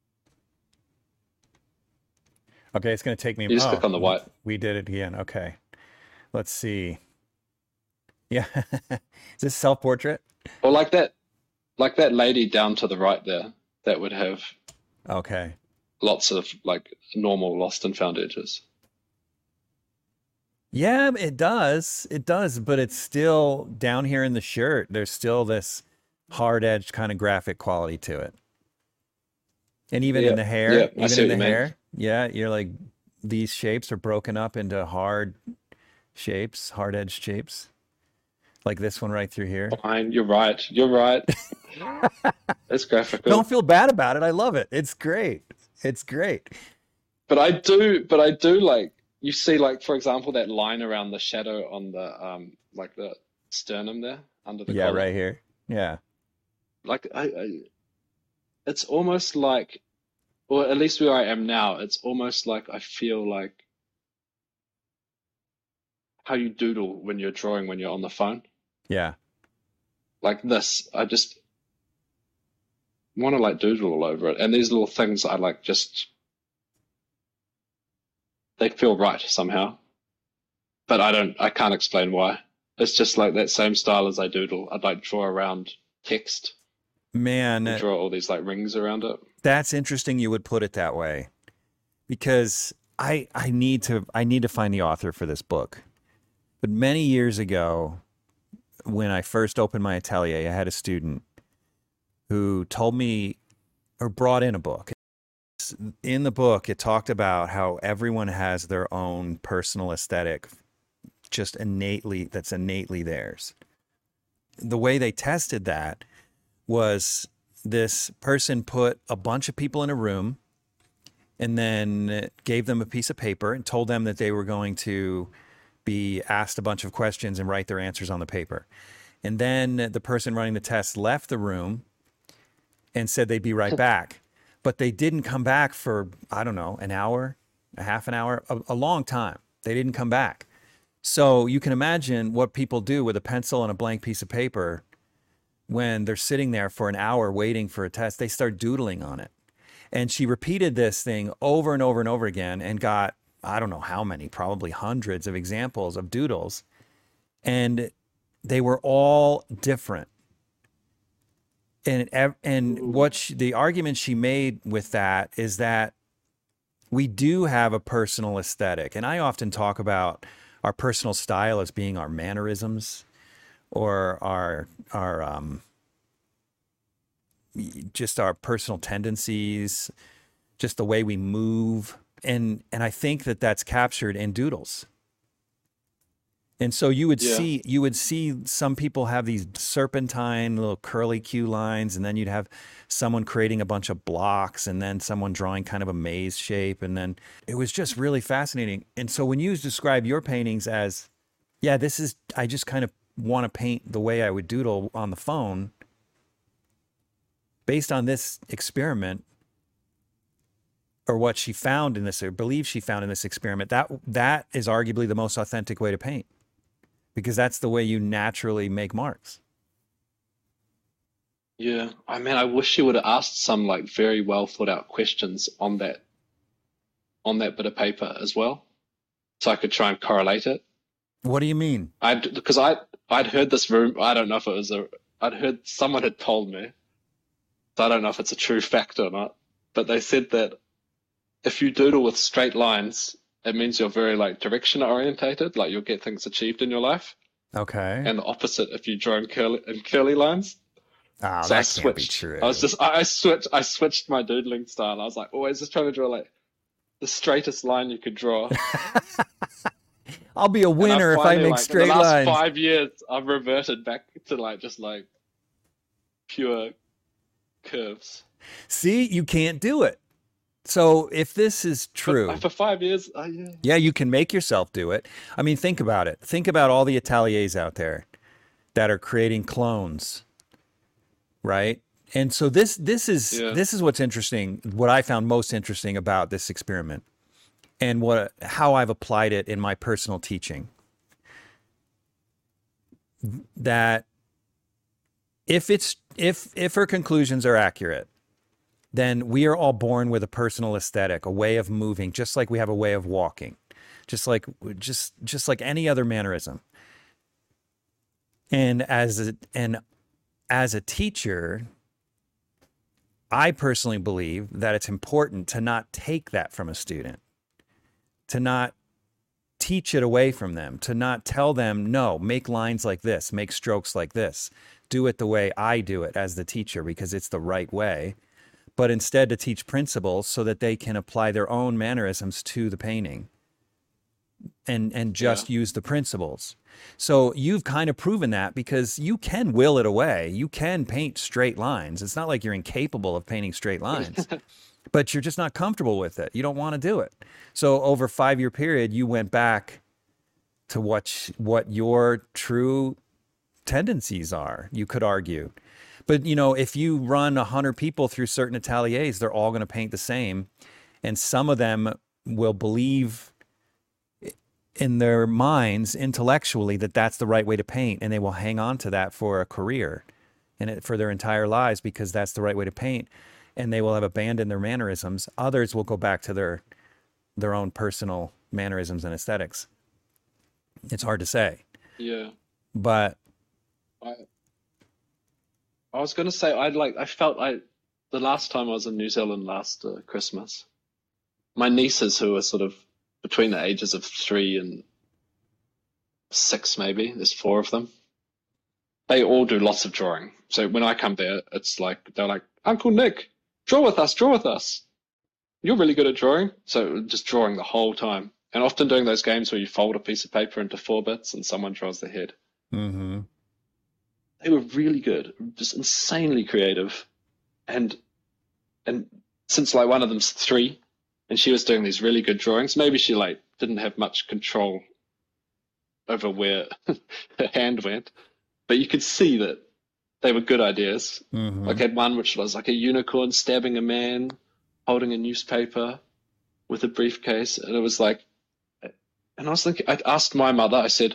Okay, it's going to take me.
You just
oh,
click on the white.
We did it again. Okay. Let's see. Yeah. Is this self-portrait?
Or like that, like that lady down to the right there, that would have
Okay.
lots of like normal lost and found edges.
Yeah, it does. It does, but it's still down here in the shirt. There's still this hard edge kind of graphic quality to it. And even
Yeah,
in the hair,
yeah, I
even
see
in
what
the
you mean.
hair, yeah, you're like these shapes are broken up into hard shapes, hard edge shapes. Like this one right through here.
Fine, you're right. You're right. It's graphical.
Don't feel bad about it. I love it. It's great. It's great.
But I do, but I do like, you see like, for example, that line around the shadow on the, um, like the sternum there under the
Yeah,
collar.
right here. Yeah.
Like I, I, it's almost like, or at least where I am now, it's almost like I feel like how you doodle when you're drawing when you're on the phone.
Yeah.
Like this, I just want to like doodle all over it. And these little things I like just, they feel right somehow. But I don't, I can't explain why. It's just like that same style as I doodle. I'd like draw around text
Man,
and draw all these like rings around it.
that's interesting you would put it that way. Because I I need to I need to find the author for this book. But many years ago, when I first opened my atelier, I had a student who told me or brought in a book. In the book, it talked about how everyone has their own personal aesthetic, just innately, that's innately theirs. The way they tested that was this person put a bunch of people in a room and then gave them a piece of paper and told them that they were going to be asked a bunch of questions and write their answers on the paper. And then the person running the test left the room and said they'd be right back. But they didn't come back for, I don't know, an hour, a half an hour, a, a long time. They didn't come back. So you can imagine what people do with a pencil and a blank piece of paper when they're sitting there for an hour waiting for a test. They start doodling on it. And she repeated this thing over and over and over again and got, I don't know how many, probably hundreds of examples of doodles. And they were all different. And and what she, the argument she made with that is that we do have a personal aesthetic. And I often talk about our personal style as being our mannerisms or our our um, just our personal tendencies, just the way we move. And and I think that that's captured in doodles. And so you would
Yeah.
see you would see some people have these serpentine little curly Q lines, and then you'd have someone creating a bunch of blocks, and then someone drawing kind of a maze shape, and then it was just really fascinating. And so when you describe your paintings as, yeah, this is I just kind of want to paint the way I would doodle on the phone, based on this experiment, or what she found in this, or believes she found in this experiment, that that is arguably the most authentic way to paint. Because that's the way you naturally make marks.
Yeah. I mean, I wish you would have asked some like very well thought out questions on that on that bit of paper as well, so I could try and correlate it.
What do you mean?
I because I I'd heard this room. I don't know if it was a. I'd heard someone had told me. So I don't know if it's a true fact or not. But they said that if you doodle with straight lines, it means you're very like direction orientated. Like you'll get things achieved in your life.
Okay.
And the opposite if you draw in curly in curly lines.
Oh,
So I
that can't be
switched.
true.
I was just I, I switched I switched my doodling style. I was like always just trying to draw like the straightest line you could draw.
I'll be a
And I
winner if I
finally
make
like in the
straight
last
lines.
five years I've reverted back to like just like pure curves.
See, you can't do it. So if this is
But
true,
uh, for five years, oh yeah.
yeah, you can make yourself do it. I mean, think about it. Think about all the ateliers out there that are creating clones, right? And so this this is
Yeah.
this is what's interesting, what I found most interesting about this experiment and what how I've applied it in my personal teaching. That if it's if if her conclusions are accurate, then we are all born with a personal aesthetic, a way of moving, just like we have a way of walking, just like just just like any other mannerism. And as a, and as a teacher, I personally believe that it's important to not take that from a student, to not teach it away from them, to not tell them, no, make lines like this, make strokes like this, do it the way I do it as the teacher because it's the right way, but instead to teach principles so that they can apply their own mannerisms to the painting and and just
Yeah.
use the principles. So you've kind of proven that because you can will it away. You can paint straight lines. It's not like you're incapable of painting straight lines, but you're just not comfortable with it. You don't want to do it. So over a five-year period, you went back to what sh- what your true tendencies are, you could argue. But, you know, if you run one hundred people through certain ateliers, they're all going to paint the same. And some of them will believe in their minds intellectually that that's the right way to paint, and they will hang on to that for a career and it, for their entire lives because that's the right way to paint, and they will have abandoned their mannerisms. Others will go back to their their own personal mannerisms and aesthetics. It's hard to say,
Yeah.
but
I I was gonna say I'd like I felt I the last time I was in New Zealand last uh, Christmas, my nieces who were sort of between the ages of three and six maybe, there's four of them. They all do lots of drawing. So when I come there, it's like they're like, Uncle Nick, draw with us, draw with us. You're really good at drawing. So just drawing the whole time. And often doing those games where you fold a piece of paper into four bits and someone draws the head.
mm-hmm.
They were really good, just insanely creative. And and since like one of them's three and she was doing these really good drawings, maybe she like didn't have much control over where her hand went, but you could see that they were good ideas.
Mm-hmm.
Like I had one which was like a unicorn stabbing a man holding a newspaper with a briefcase, and it was like, and I was thinking, I asked my mother, I said,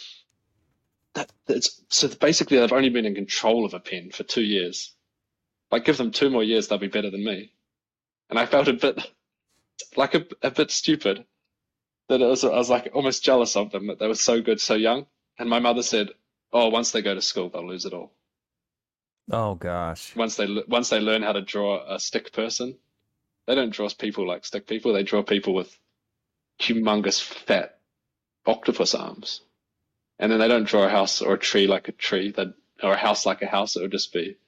that that's so basically they've only been in control of a pen for two years. Like give them two more years, they'll be better than me. And I felt a bit like a, a bit stupid that it was, I was like almost jealous of them that they were so good so young. And my mother said, oh, once they go to school, they'll lose it all.
Oh gosh.
Once they once they learn how to draw a stick person, they don't draw people like stick people. They draw people with humongous fat octopus arms. And then they don't draw a house or a tree like a tree, that or a house like a house. It would just be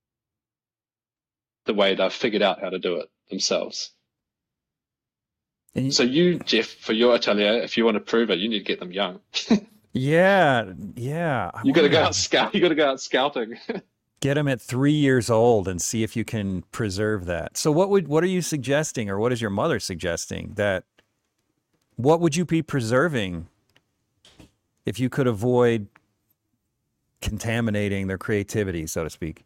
the way they've figured out how to do it themselves.
And
So you, Jeff, for your atelier, if you want to prove it, you need to get them young.
yeah, yeah. I
You got to go
wanna
out scout. You got to go out scouting.
Get them at three years old and see if you can preserve that. So what would what are you suggesting, or what is your mother suggesting, that what would you be preserving if you could avoid contaminating their creativity, so to speak?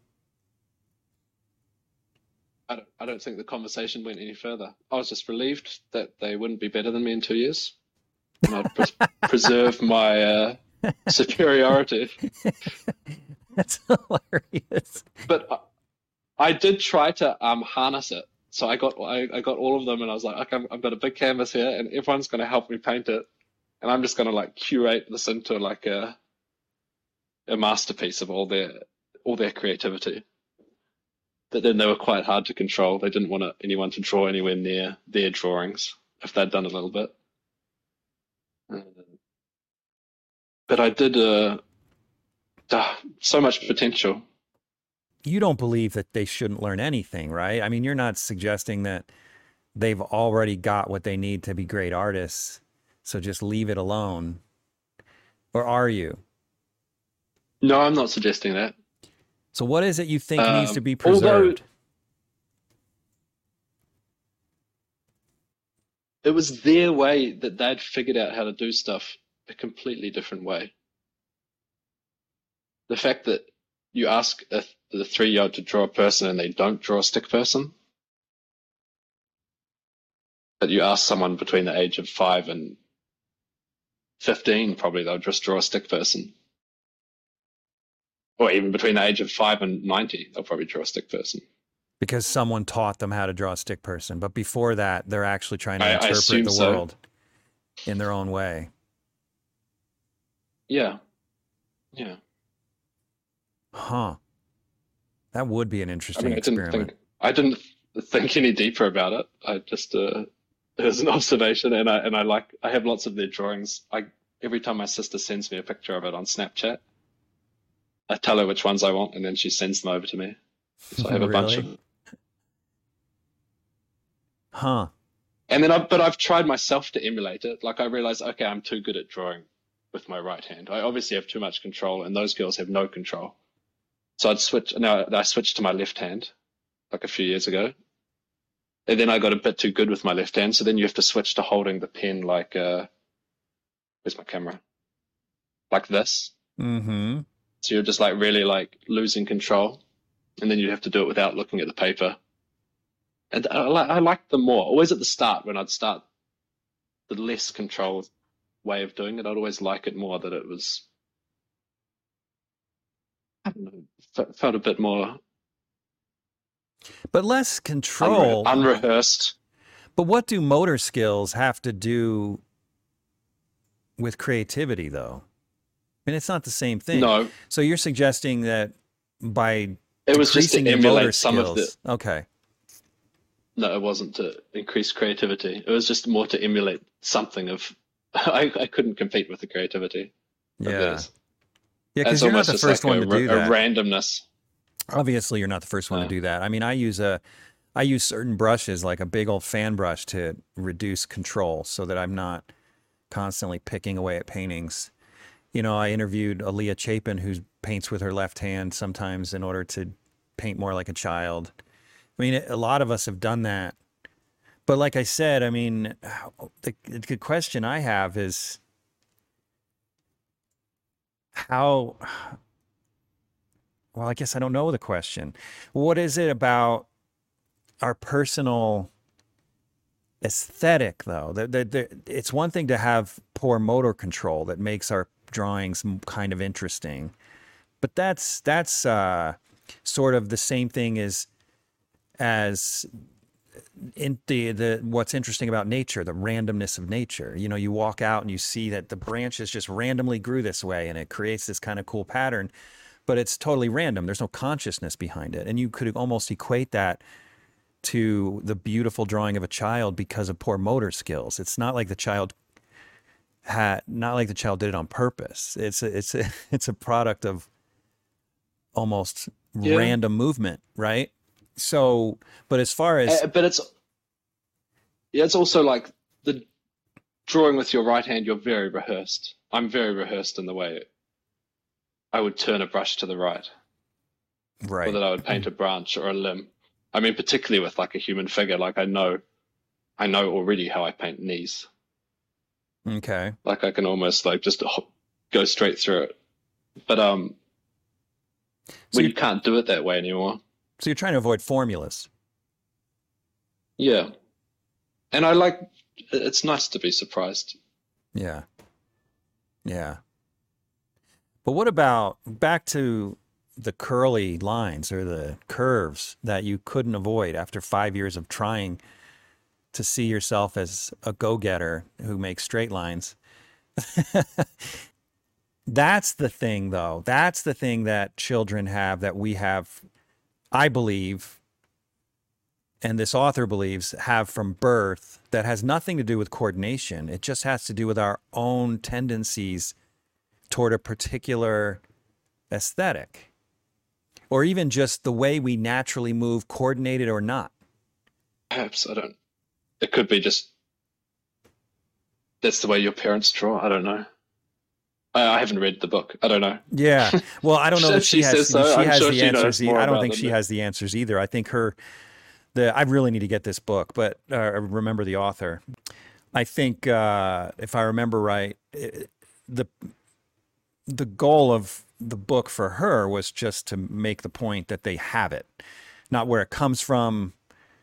I don't, I don't think the conversation went any further. I was just relieved that they wouldn't be better than me in two years. And I'd pres preserve my uh, superiority.
That's hilarious.
But I, I did try to um, harness it. So I got I, I got all of them, and I was like, okay, I've got a big canvas here, and everyone's going to help me paint it, and I'm just going to like curate this into like a a masterpiece of all their all their creativity. But then they were quite hard to control. They didn't want anyone to draw anywhere near their drawings if they'd done a little bit. But I did uh, uh, so much potential.
you don't believe that they shouldn't learn anything, right? I mean, you're not suggesting that they've already got what they need to be great artists, so just leave it alone. Or are you?
No, I'm not suggesting that.
So what is it you think needs to
Um,
be
although
preserved?
it was their way that they'd figured out how to do stuff a completely different way. The fact that you ask a, the three-year-old to draw a person and they don't draw a stick person, but you ask someone between the age of five and fifteen, probably they'll just draw a stick person. Or even between the age of five and ninety, they'll probably draw a stick person.
Because someone taught them how to draw a stick person. But before that, they're actually trying to
I, I
interpret
assume
the
so.
world in their own way.
Yeah. Yeah.
Huh. That would be an
I
interesting
mean, I didn't
experiment.
think I didn't think any deeper about it. I just uh, it was an observation, and I and I like I have lots of their drawings. I every time my sister sends me a picture of it on Snapchat, I tell her which ones I want, and then she sends them over to me. So I have a bunch
Really?
of.
Huh.
And then I but I've tried myself to emulate it. Like I realized, okay, I'm too good at drawing with my right hand. I obviously have too much control, and those girls have no control. So I'd switch. Now I switched to my left hand, like a few years ago, and then I got a bit too good with my left hand. So then you have to switch to holding the pen like, uh, where's my camera? Like this.
Mm-hmm.
So you're just like really like losing control, and then you have to do it without looking at the paper. And I, li- I liked them more. Always at the start, when I'd start the less controlled way of doing it, I'd always like it more that it was, I don't know, fe- felt a bit more
But less
unre-
control.
unrehearsed.
But what do motor skills have to do with creativity, though? I mean, it's not the same thing.
No,
So you're suggesting that by
it was just to
decreasing your motor
emulate some of the.
skills, okay,
No, it wasn't to increase creativity. It was just more to emulate something of. I, I couldn't compete with the creativity of
yeah,
theirs.
yeah, because
It's
you're not
almost
the
just
first
like
one
a,
to
ra-
do
a
that.
randomness.
Obviously, you're not the first one to
Uh,
do that. I mean, I use a, I use certain brushes, like a big old fan brush, to reduce control, so that I'm not constantly picking away at paintings. You know, I interviewed Aaliyah Chapin, who paints with her left hand sometimes in order to paint more like a child. I mean, a lot of us have done that. But like I said, I mean, the, the question I have is how, well, I guess I don't know the question. What is it about our personal aesthetic, though? The, the, the, it's one thing to have poor motor control that makes our drawings m- kind of interesting, but that's that's uh, sort of the same thing as as in the the what's interesting about nature, the randomness of nature. You know, you walk out and you see that the branches just randomly grew this way, and it creates this kind of cool pattern, but it's totally random. There's no consciousness behind it, and you could almost equate that to the beautiful drawing of a child because of poor motor skills. It's not like the child had, not like the child did it on purpose. It's a, it's a, it's a product of almost
yeah,
random movement, right? So, but as far as,
Uh, but it's yeah, it's also like the drawing with your right hand. You're very rehearsed. I'm very rehearsed in the way I would turn a brush to the right, or
right,
that I would paint a branch or a limb. I mean, particularly with like a human figure, like I know, I know already how I paint knees.
okay.
Like I can almost like just ho- go straight through it. But um,
So
when
you're,
you can't do it that way anymore,
so you're trying to avoid formulas.
yeah. And I like, it's nice to be surprised.
Yeah. Yeah. But what about back to the curly lines or the curves that you couldn't avoid after five years of trying to see yourself as a go-getter who makes straight lines? That's the thing, though. That's the thing that children have that we have, I believe, and this author believes, have from birth that has nothing to do with coordination. It just has to do with our own tendencies toward a particular aesthetic. or even just the way we naturally move, coordinated or not.
Perhaps, I don't, it could be just, that's the way your parents draw. I don't know. I, I haven't read the book. I don't know.
Yeah. Well, I don't know that she,
She
has,
says so.
she
I'm
has
sure
the
she knows
answers. e-
more
I don't
about
think
them
she
than-
has the answers either. I think her, the, I really need to get this book, but uh, I remember the author. I think, uh, if I remember right, it, the, the goal of the book for her was just to make the point that they have it, not where it comes from,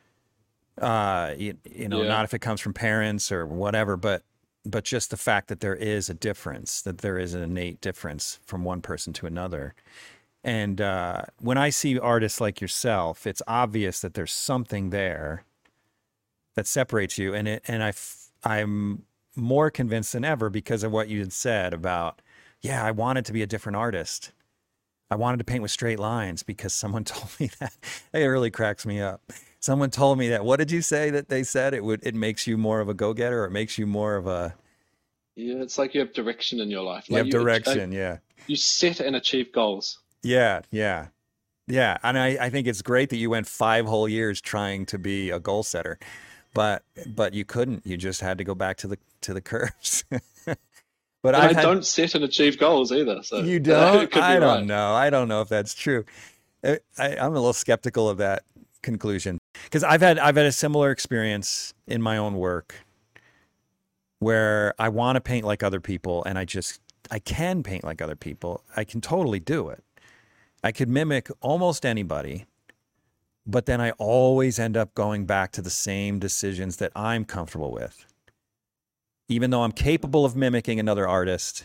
uh, you, you know,
Yeah.
not if it comes from parents or whatever, but, but just the fact that there is a difference, that there is an innate difference from one person to another. And uh, when I see artists like yourself, it's obvious that there's something there that separates you. And it, and I, f- I'm more convinced than ever because of what you had said about, yeah, I wanted to be a different artist. I wanted to paint with straight lines because someone told me that. It really cracks me up. Someone told me that. What did you say that they said? It would, it makes you more of a go-getter, or it makes you more of a,
Yeah, it's like you have direction in your life.
you
Like
have direction.
uh,
Yeah.
you set and achieve goals.
Yeah. Yeah. Yeah. And I, I think it's great that you went five whole years trying to be a goal setter, but, but you couldn't, you just had to go back to the, to the curves. But
And
I've
I
had,
don't set and achieve goals either. So
you
it
don't,
could be
I don't
right.
know. I don't know if that's true. I, I, I'm a little skeptical of that conclusion because I've had, I've had a similar experience in my own work where I want to paint like other people and I just, I can paint like other people. I can totally do it. I could mimic almost anybody, but then I always end up going back to the same decisions that I'm comfortable with. Even though I'm capable of mimicking another artist,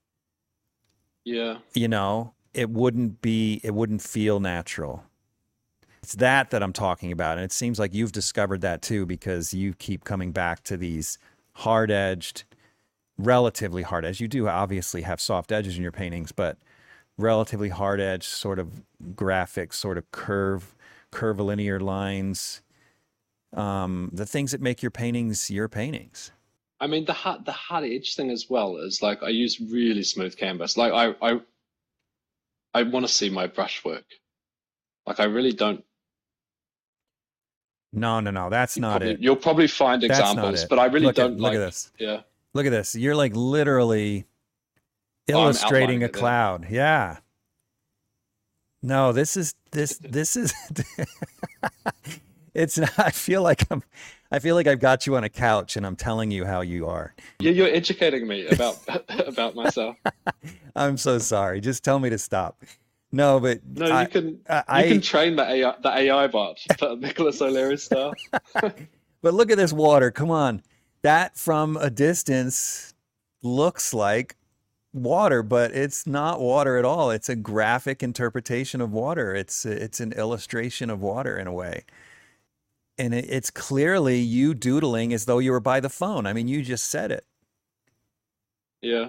Yeah.
you know, it wouldn't be, it wouldn't feel natural. It's that that I'm talking about. And it seems like you've discovered that too, because you keep coming back to these hard-edged, relatively hard-edged. You do obviously have soft edges in your paintings, but relatively hard-edged sort of graphic, sort of curve, curvilinear lines. Um, the things that make your paintings your paintings.
I mean, the hard, the hard edge thing as well is like I use really smooth canvas. Like I, I, I want to see my brushwork. Like I really don't.
No, no, no, that's
you
not
probably,
it.
You'll probably find
That's not
examples,
it.
but I really
Look at-
don't
look
like.
at this.
Yeah.
Look at this. You're like literally
Oh, I'm
illustrating
outlining
a
it there.
cloud. Yeah. No, this is this this is it's not, I feel like I'm I feel like I've got you on a couch and I'm telling you how you are.
Yeah, you're educating me about about myself.
I'm so sorry. Just tell me to stop. No, but
No,
I,
you can
I,
you can train the A I the A I bot for Nicholas O'Leary style.
but look at this water. Come on. That from a distance looks like water, but it's not water at all. It's a graphic interpretation of water. It's it's an illustration of water in a way. And it, it's clearly you doodling as though you were by the phone. I mean, you just said it.
Yeah.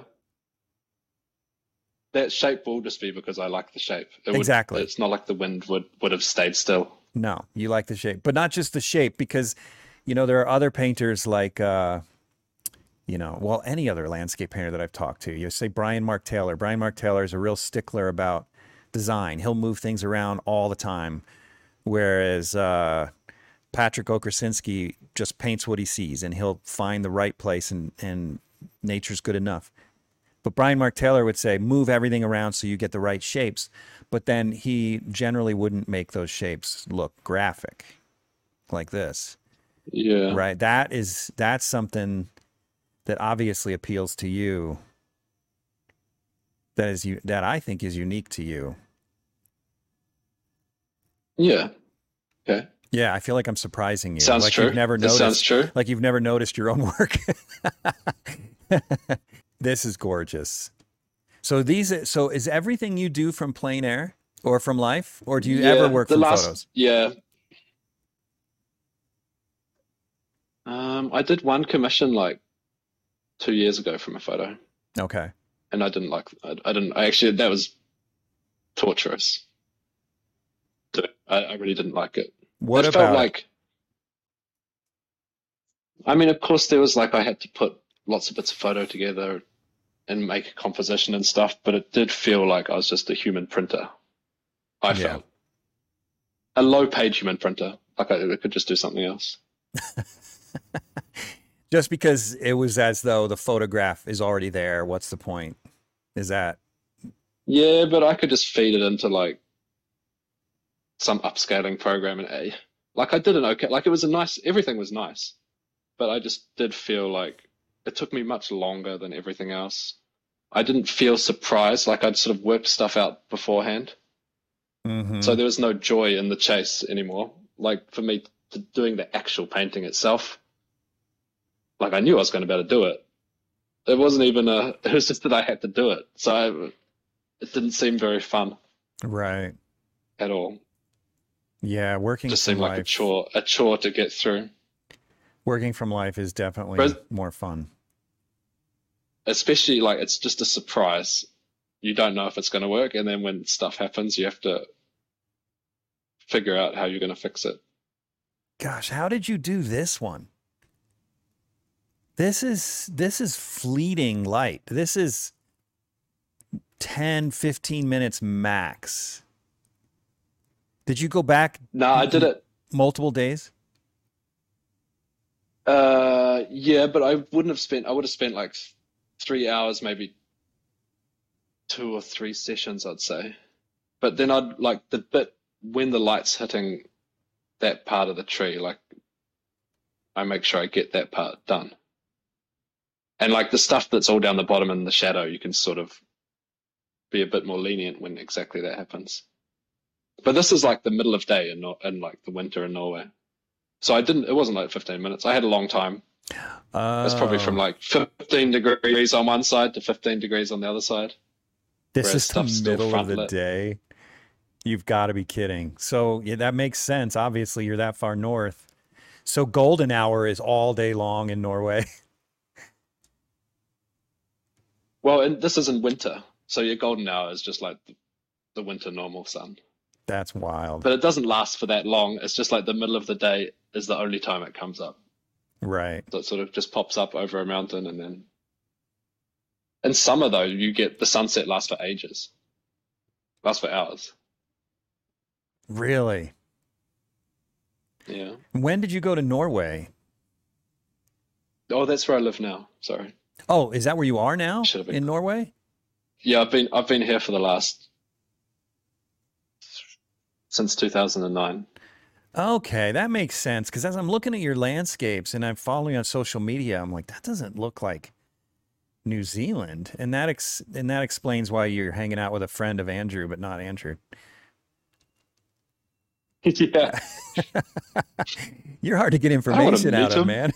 That shape will just be because I like the shape. It would,
Exactly.
It's not like the wind would, would have stayed still.
No, you like the shape, but not just the shape, because, you know, there are other painters like, uh, you know, well, any other landscape painter that I've talked to. You say Brian Mark Taylor. Brian Mark Taylor is a real stickler about design. He'll move things around all the time, whereas uh, Patrick Okersinski just paints what he sees, and he'll find the right place, and, and nature's good enough. But Brian Mark Taylor would say, move everything around so you get the right shapes. But then he generally wouldn't make those shapes look graphic like this.
Yeah.
Right. That is, that's something that obviously appeals to you. That is you, that I think is unique to you.
Yeah. Okay.
Yeah. I feel like I'm surprising you.
Sounds
like
true.
You've never
It
noticed,
sounds true.
Like you've never noticed your own work. This is gorgeous. So these, so is everything you do from plein air or from life, or do you
Yeah,
ever work
the
from
last,
photos?
Yeah. Um, I did one commission like two years ago from a photo,
Okay.
and I didn't like. I, I didn't. I actually that was torturous. I, I really didn't like it.
What
it
about
felt
it?
like? I mean, of course, there was like I had to put lots of bits of photo together and make a composition and stuff, but it did feel like I was just a human printer I
Yeah.
felt. A low page human printer. Like I, I could just do something else.
Just because it was as though the photograph is already there. What's the point? Is that?
Yeah, but I could just feed it into like some upscaling program and a like I did an okay, like it was a nice, everything was nice, but I just did feel like it took me much longer than everything else. I didn't feel surprised, like I'd sort of worked stuff out beforehand.
Mm-hmm.
So there was no joy in the chase anymore. Like for me, to doing the actual painting itself, like I knew I was going to be able to do it. It wasn't even a, it was just that I had to do it. So I, it didn't seem very fun
Right.
at all.
Yeah, working
Just
from
seemed like
life.
a chore, a chore to get through.
Working from life is definitely
Whereas-
more fun.
Especially like it's just a surprise. You don't know if it's going to work, and then when stuff happens, you have to figure out how you're going to fix it.
Gosh, how did you do this one? This is this is fleeting light. This is ten, fifteen minutes max. Did you go back
No, I did it.
multiple days?
Uh, yeah, but I wouldn't have spent. I would have spent like three hours, maybe two or three sessions, I'd say. But then I'd like the bit when the light's hitting that part of the tree, like I make sure I get that part done. And like the stuff that's all down the bottom in the shadow, you can sort of be a bit more lenient when exactly that happens. But this is like the middle of day in, Nor- in like the winter in Norway. So I didn't, it wasn't like fifteen minutes. I had a long time.
Uh,
It's probably from like fifteen degrees on one side to fifteen degrees on the other side.
this
whereas
is the
stuff's still
middle of
front
the
lit.
day. You've got to be kidding. So yeah, that makes sense. Obviously, you're that far north. So golden hour is all day long in Norway.
Well, and this is in winter. So your golden hour is just like the, the winter normal sun.
That's wild.
But it doesn't last for that long. It's just like the middle of the day is the only time it comes up.
Right.
So it sort of just pops up over a mountain, and then in summer though, you get the sunset lasts for ages. Lasts for hours.
Really?
Yeah.
When did you go to Norway?
Oh, that's where I live now. Sorry.
Oh, is that where you are now
Should have been.
in Norway?
Yeah, I've been I've been here for the last since two thousand nine.
Okay, that makes sense. Because as I'm looking at your landscapes and I'm following you on social media, I'm like, that doesn't look like New Zealand, and that ex- and that explains why you're hanging out with a friend of Andrew, but not Andrew.
Yeah.
You're hard to get
I wanna
information out
meet
of,
him.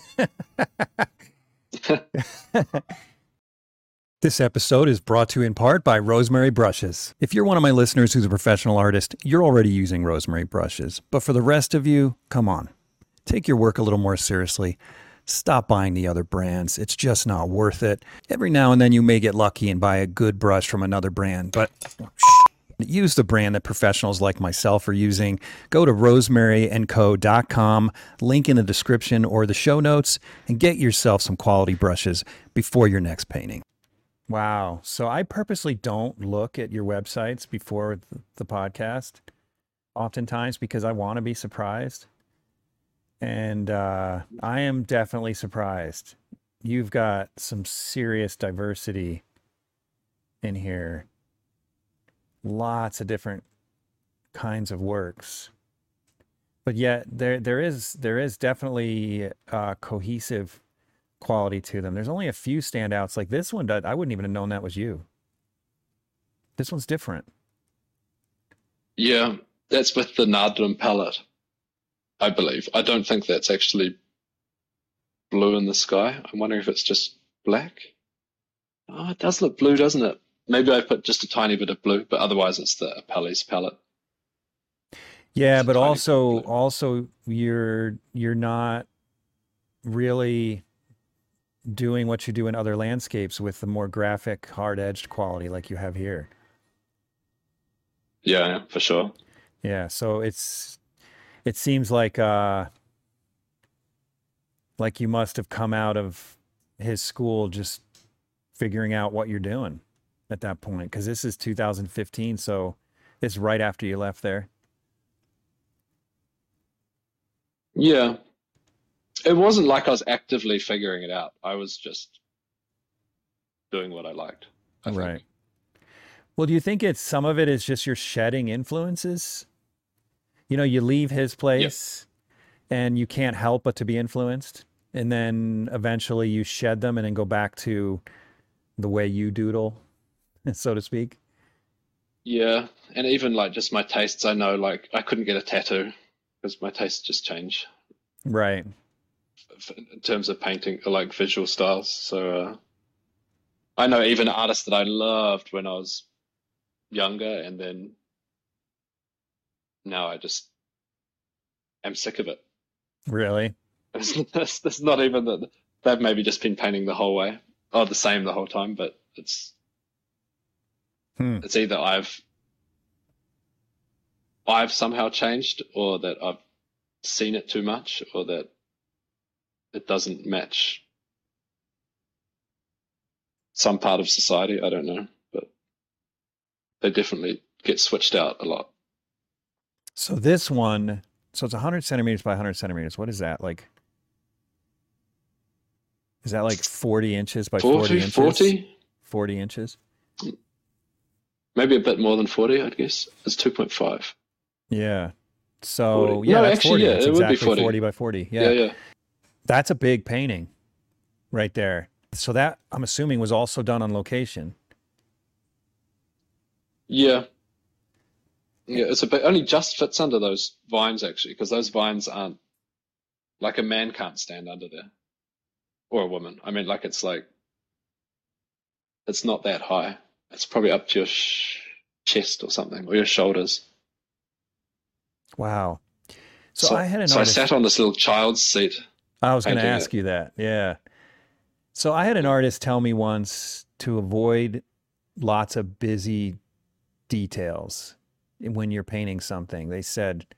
man. This episode is brought to you in part by Rosemary Brushes. If you're one of my listeners who's a professional artist, you're already using Rosemary brushes. But for the rest of you, come on. Take your work a little more seriously. Stop buying the other brands. It's just not worth it. Every now and then you may get lucky and buy a good brush from another brand, but use the brand that professionals like myself are using. Go to rosemary and co dot com, link in the description or the show notes, and get yourself some quality brushes before your next painting. Wow. So I purposely don't look at your websites before th- the podcast, oftentimes because I want to be surprised. And uh, I am definitely surprised. You've got some serious diversity in here. Lots of different kinds of works. But yet there there is there is definitely a cohesive quality to them. There's only a few standouts. Like this one, I wouldn't even have known that was you. This one's different.
Yeah, that's with the Nardrum palette, I believe. I don't think that's actually blue in the sky. I'm wondering if it's just black. Oh, it does look blue, doesn't it? Maybe I put just a tiny bit of blue, but otherwise it's the Apelles palette.
Yeah,
It's a
but
tiny bit
also
blue.
also you're you're not really doing what you do in other landscapes with the more graphic, hard-edged quality like you have here.
Yeah, yeah, for sure.
Yeah, so it's it seems like uh like you must have come out of his school just figuring out what you're doing at that point, because this is two thousand fifteen, so It's right after you left there.
Yeah. It wasn't like I was actively figuring it out. I was just doing what I liked, I
Right.
think.
Well, do you think it's some of it is just you're shedding influences? You know, you leave his
Yeah.
place and you can't help but to be influenced. And then eventually you shed them and then go back to the way you doodle, so to speak.
Yeah. And even like just my tastes, I know like I couldn't get a tattoo because my tastes just change
Right.
f- in terms of painting or like visual styles. So uh, I know even artists that I loved when I was younger, and then now I just am sick of it.
Really?
It's, it's not even that they've maybe just been painting the whole way or the same the whole time, but it's
Hmm.
it's either I've I've somehow changed, or that I've seen it too much, or that it doesn't match some part of society. I don't know, but they definitely get switched out a lot.
So this one, so it's one hundred centimeters by one hundred centimeters. What is that? Like, is that like forty inches by forty
forty,
inches?
forty,
forty inches?
maybe a bit more than forty, I'd guess. It's two point five.
Yeah.
forty.
So yeah,
No,
that's
actually,
forty.
yeah,
That's
it would be
exactly
forty.
forty by forty.
Yeah,
Yeah.
yeah.
That's a big painting right there. So that I'm assuming was also done on location.
Yeah. Yeah, it's a bit only just fits under those vines actually, because those vines aren't like a man can't stand under there, or a woman. I mean, like it's like it's not that high. It's probably up to your sh chest or something, or your shoulders.
Wow. So I
So,
had an
so I
artist.
sat on this little child's seat
I was going to
painting
ask
it.
you that. Yeah. So I had an
Yeah.
artist tell me once to avoid lots of busy details when you're painting something. They said,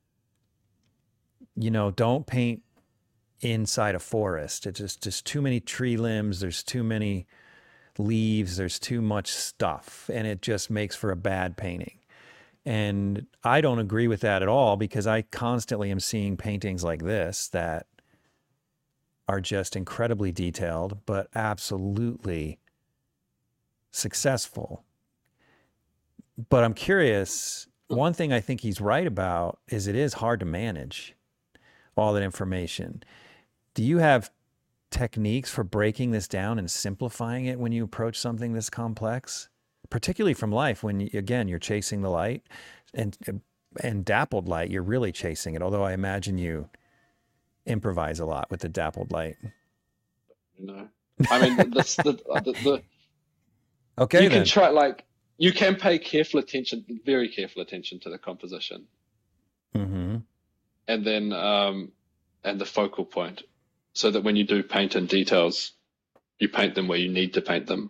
you know, don't paint inside a forest. It's just just too many tree limbs, there's too many leaves, there's too much stuff, and it just makes for a bad painting. And I don't agree with that at all because I constantly am seeing paintings like this that are just incredibly detailed, but absolutely successful. But I'm curious, one thing I think he's right about is it is hard to manage all that information. Do you have techniques for breaking this down and simplifying it when you approach something this complex? Particularly from life, when again you're chasing the light, and and dappled light, you're really chasing it. Although I imagine you improvise a lot with the dappled light.
You know, I mean, this the, the the
Okay,
you can
then.
try like you can pay careful attention, very careful attention to the composition,
Mm-hmm.
and then um and the focal point, so that when you do paint in details, you paint them where you need to paint them.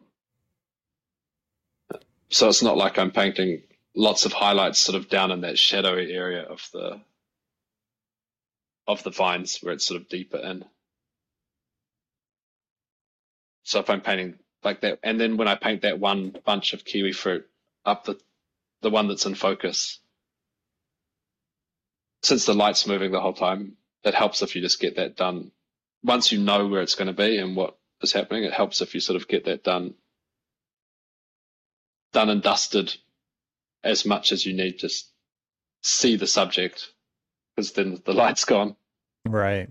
So it's not like I'm painting lots of highlights sort of down in that shadowy area of the of the vines where it's sort of deeper in. So if I'm painting like that, and then when I paint that one bunch of kiwi fruit up the the one that's in focus, since the light's moving the whole time, it helps if you just get that done. Once you know where it's going to be and what is happening, it helps if you sort of get that done, done and dusted as much as you need to see the subject, because then the light's gone.
Right.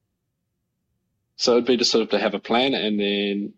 So it'd be to sort of to have a plan and then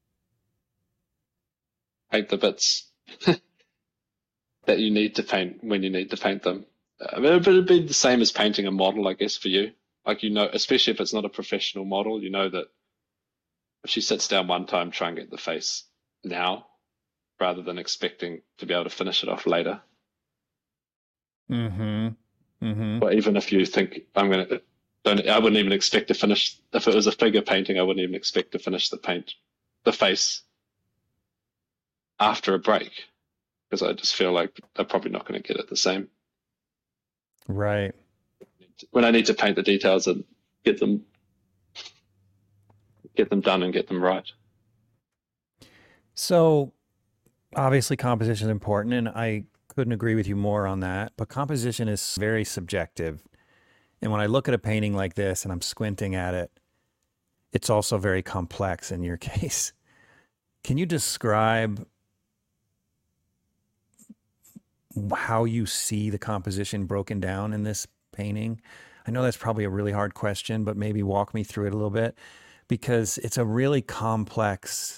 paint the bits that you need to paint when you need to paint them. I mean, it'd be the same as painting a model, I guess, for you. Like, you know, especially if it's not a professional model, you know that if she sits down one time, try and get the face now rather than expecting to be able to finish it off later.
Mm-hmm. Mm-hmm.
Or even if you think I'm going to, don't, I wouldn't even expect to finish, if it was a figure painting, I wouldn't even expect to finish the paint, the face after a break, because I just feel like they're probably not going to get it the same.
Right.
When I need to paint the details and get them get them done and get them right.
So obviously composition is important, and I couldn't agree with you more on that. But composition is very subjective. And when I look at a painting like this and I'm squinting at it, it's also very complex in your case. Can you describe how you see the composition broken down in this painting? I know that's probably a really hard question, but maybe walk me through it a little bit, because it's a really complex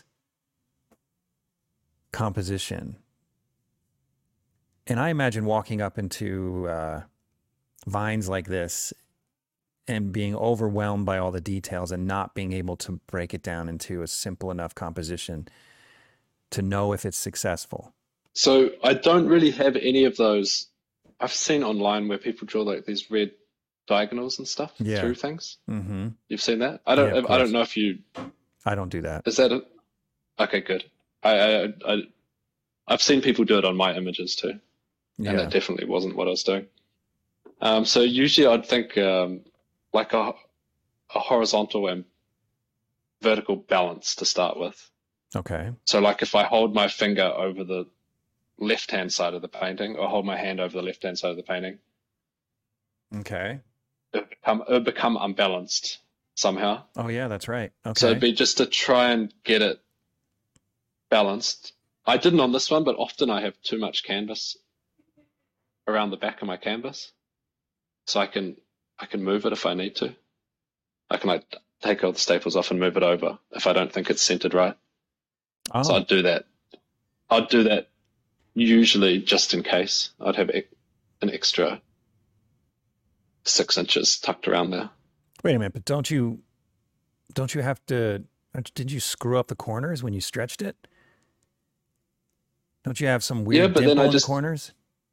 composition. And I imagine walking up into uh, vines like this and being overwhelmed by all the details and not being able to break it down into a simple enough composition to know if it's successful.
So I don't really have any of those. I've seen online where people draw like these red diagonals and stuff
Yeah.
through things.
Mm-hmm.
You've seen that? I don't.
Yeah, of
I don't
course.
know if you.
I don't do that.
Is that a, okay? Good. I, I I I've seen people do it on my images too,
Yeah.
and that definitely wasn't what I was doing. Um, so usually I'd think um, like a a horizontal and vertical balance to start with.
Okay.
So like if I hold my finger over the left-hand side of the painting, or hold my hand over the left-hand side of the painting,
Okay.
it would become, it would become unbalanced somehow.
Oh yeah, that's right. Okay.
So it'd be just to try and get it balanced. I didn't on this one, but often I have too much canvas around the back of my canvas, so I can I can move it if I need to. I can like take all the staples off and move it over if I don't think it's centered right.
oh.
So I'd do that. I'd do that usually just in case. I'd have e- an extra six inches tucked around there.
Wait a minute, but don't you don't you have to? Did you screw up the corners when you stretched it? Don't you have some weird
Yeah, but then
dimple
I
in
just-
the corners?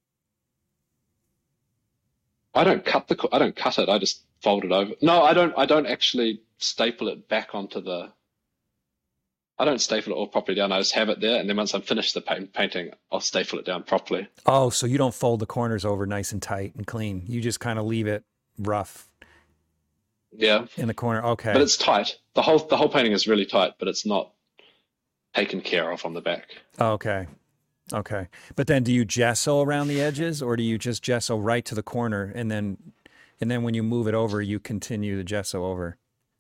I don't cut the. co- I don't cut it. I just fold it over. No, I don't. I don't actually staple it back onto the. I don't staple it all properly down. I just have it there, and then once I'm finished the paint, painting, I'll staple it down properly.
Oh, so you don't fold the corners over nice and tight and clean. You just kind of leave it rough
Yeah,
in the corner. Okay.
but it's tight. The whole the whole painting is really tight, but it's not taken care of on the back.
Okay. Okay. But then do you gesso around the edges, or do you just gesso right to the corner, and then and then when you move it over, you continue the gesso over?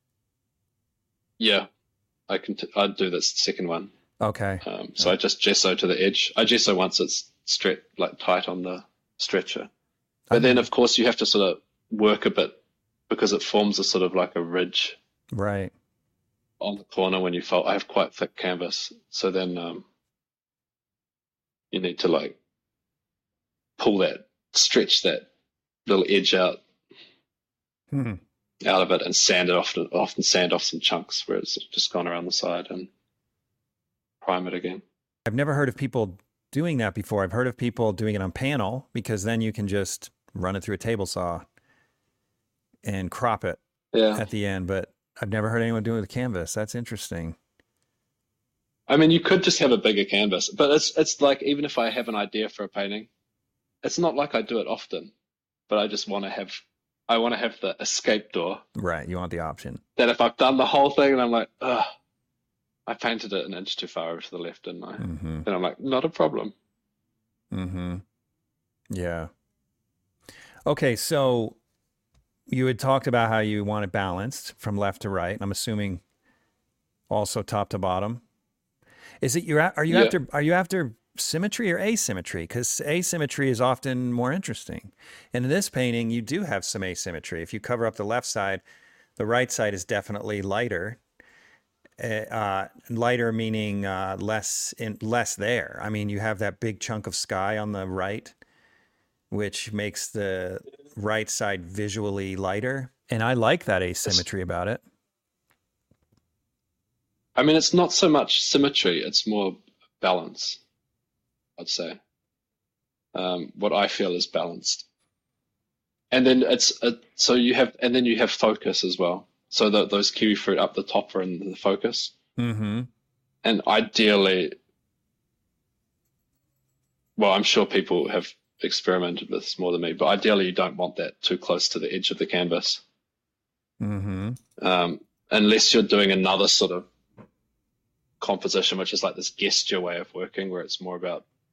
Yeah, I can. T- I'd do this second one.
Okay.
Um, so I just gesso to the edge. I gesso once it's stretched like tight on the stretcher. But then, of course, you have to sort of work a bit because it forms a sort of like a ridge
Right.
on the corner when you fold. I have quite thick canvas, so then um, you need to like pull that, stretch that little edge out
Hmm.
out of it, and sand it off. Often sand off some chunks where it's just gone around the side, and prime it again.
I've never heard of people doing that before. I've heard of people doing it on panel, because then you can just run it through a table saw and crop it
Yeah,
at the end. But I've never heard anyone do it with canvas. That's interesting.
I mean, you could just have a bigger canvas, but it's it's like even if I have an idea for a painting, it's not like I do it often, but I just want to have I want to have the escape door
Right. You want the option.
that if I've done the whole thing and I'm like, ugh, I painted it an inch too far over to the left, didn't I?
Mm-hmm.
Then I'm like, not a problem.
Mm-hmm. Yeah. Okay, so you had talked about how you want it balanced from left to right. I'm assuming also top to bottom. Is it you're a- are you
Yeah.
after are you after symmetry or asymmetry? Because asymmetry is often more interesting. And in this painting, you do have some asymmetry. If you cover up the left side, the right side is definitely lighter. Uh, uh, lighter meaning uh, less in less there. I mean, you have that big chunk of sky on the right, which makes the right side visually lighter. And I like that asymmetry about it.
I mean, it's not so much symmetry, it's more balance, I'd say. Um, what I feel is balanced. And then it's uh, so you have, and then you have focus as well. So that those kiwi fruit up the top are in the focus.
Mm-hmm.
And ideally, well, I'm sure people have experimented with this more than me, but ideally you don't want that too close to the edge of the canvas.
Mm-hmm.
Um, unless you're doing another sort of composition, which is like this gesture way of working, where it's more about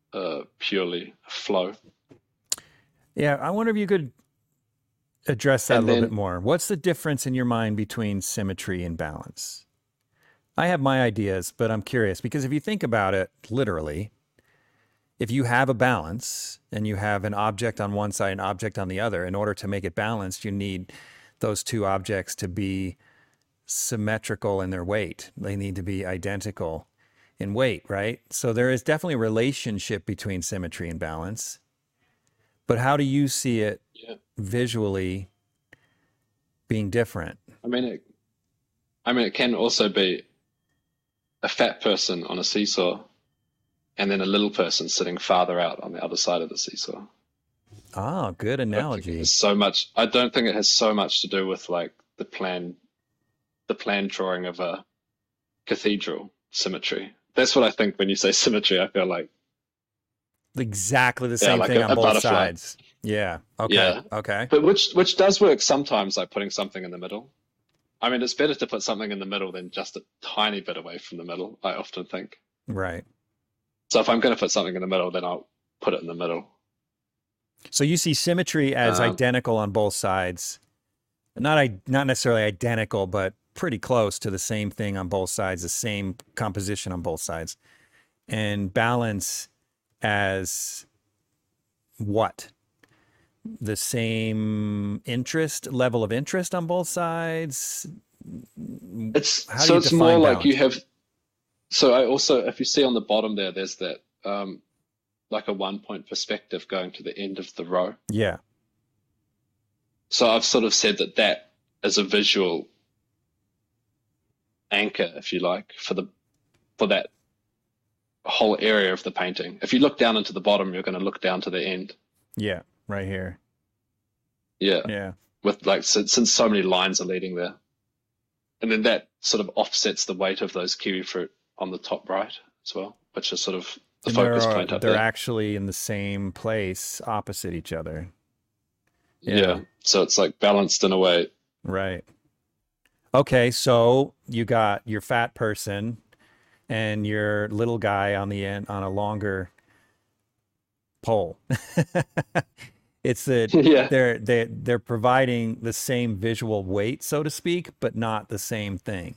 uh, purely flow.
Yeah, I wonder if you could address that a
And
little bit
then,
more. What's the difference in your mind between symmetry and balance? I have my ideas, but I'm curious because if you think about it literally, if you have a balance and you have an object on one side and an object on the other, in order to make it balanced, you need those two objects to be symmetrical in their weight. They need to be identical in weight, right? So there is definitely a relationship between symmetry and balance. But how do you see it
yeah,
visually being different?
I mean, it, I mean, it can also be a fat person on a seesaw and then a little person sitting farther out on the other side of the seesaw.
Ah, good
I don't think it
analogy.
has so much. I don't think it has so much to do with like the plan, the plan drawing of a cathedral symmetry. That's what I think when you say symmetry. I feel like
Exactly the
yeah,
same
like
thing
a,
on
a
both
butterfly.
sides. Yeah. Okay.
Yeah,
Okay.
but which which does work sometimes, like putting something in the middle. I mean, it's better to put something in the middle than just a tiny bit away from the middle, I often think.
Right.
So if I'm going to put something in the middle, then I'll put it in the middle.
So you see symmetry as
Um,
identical on both sides. Not I not necessarily identical, but pretty close to the same thing on both sides, the same composition on both sides. And balance as what? The same interest, level of interest on both sides?
it's
How do
so
you
it's more
define
like you
balance?
have. So I also, if you see on the bottom there, there's that um, like a one point perspective going to the end of the row.
Yeah.
So I've sort of said that that is a visual anchor, if you like, for the for that whole area of the painting. If you look down into the bottom, you're going to look down to the end.
Yeah. Right here.
Yeah,
Yeah.
with like since, since so many lines are leading there, and then that sort of offsets the weight of those kiwi fruit on the top right as well, which is sort of the
And they're
focus
uh,
point up
they're
there.
actually in the same place opposite each other.
Yeah,
Yeah.
so it's like balanced in a way.
Right. Okay, so you got your fat person and your little guy on the end on a longer pole. It's that
Yeah,
they're they they're providing the same visual weight, so to speak, but not the same thing.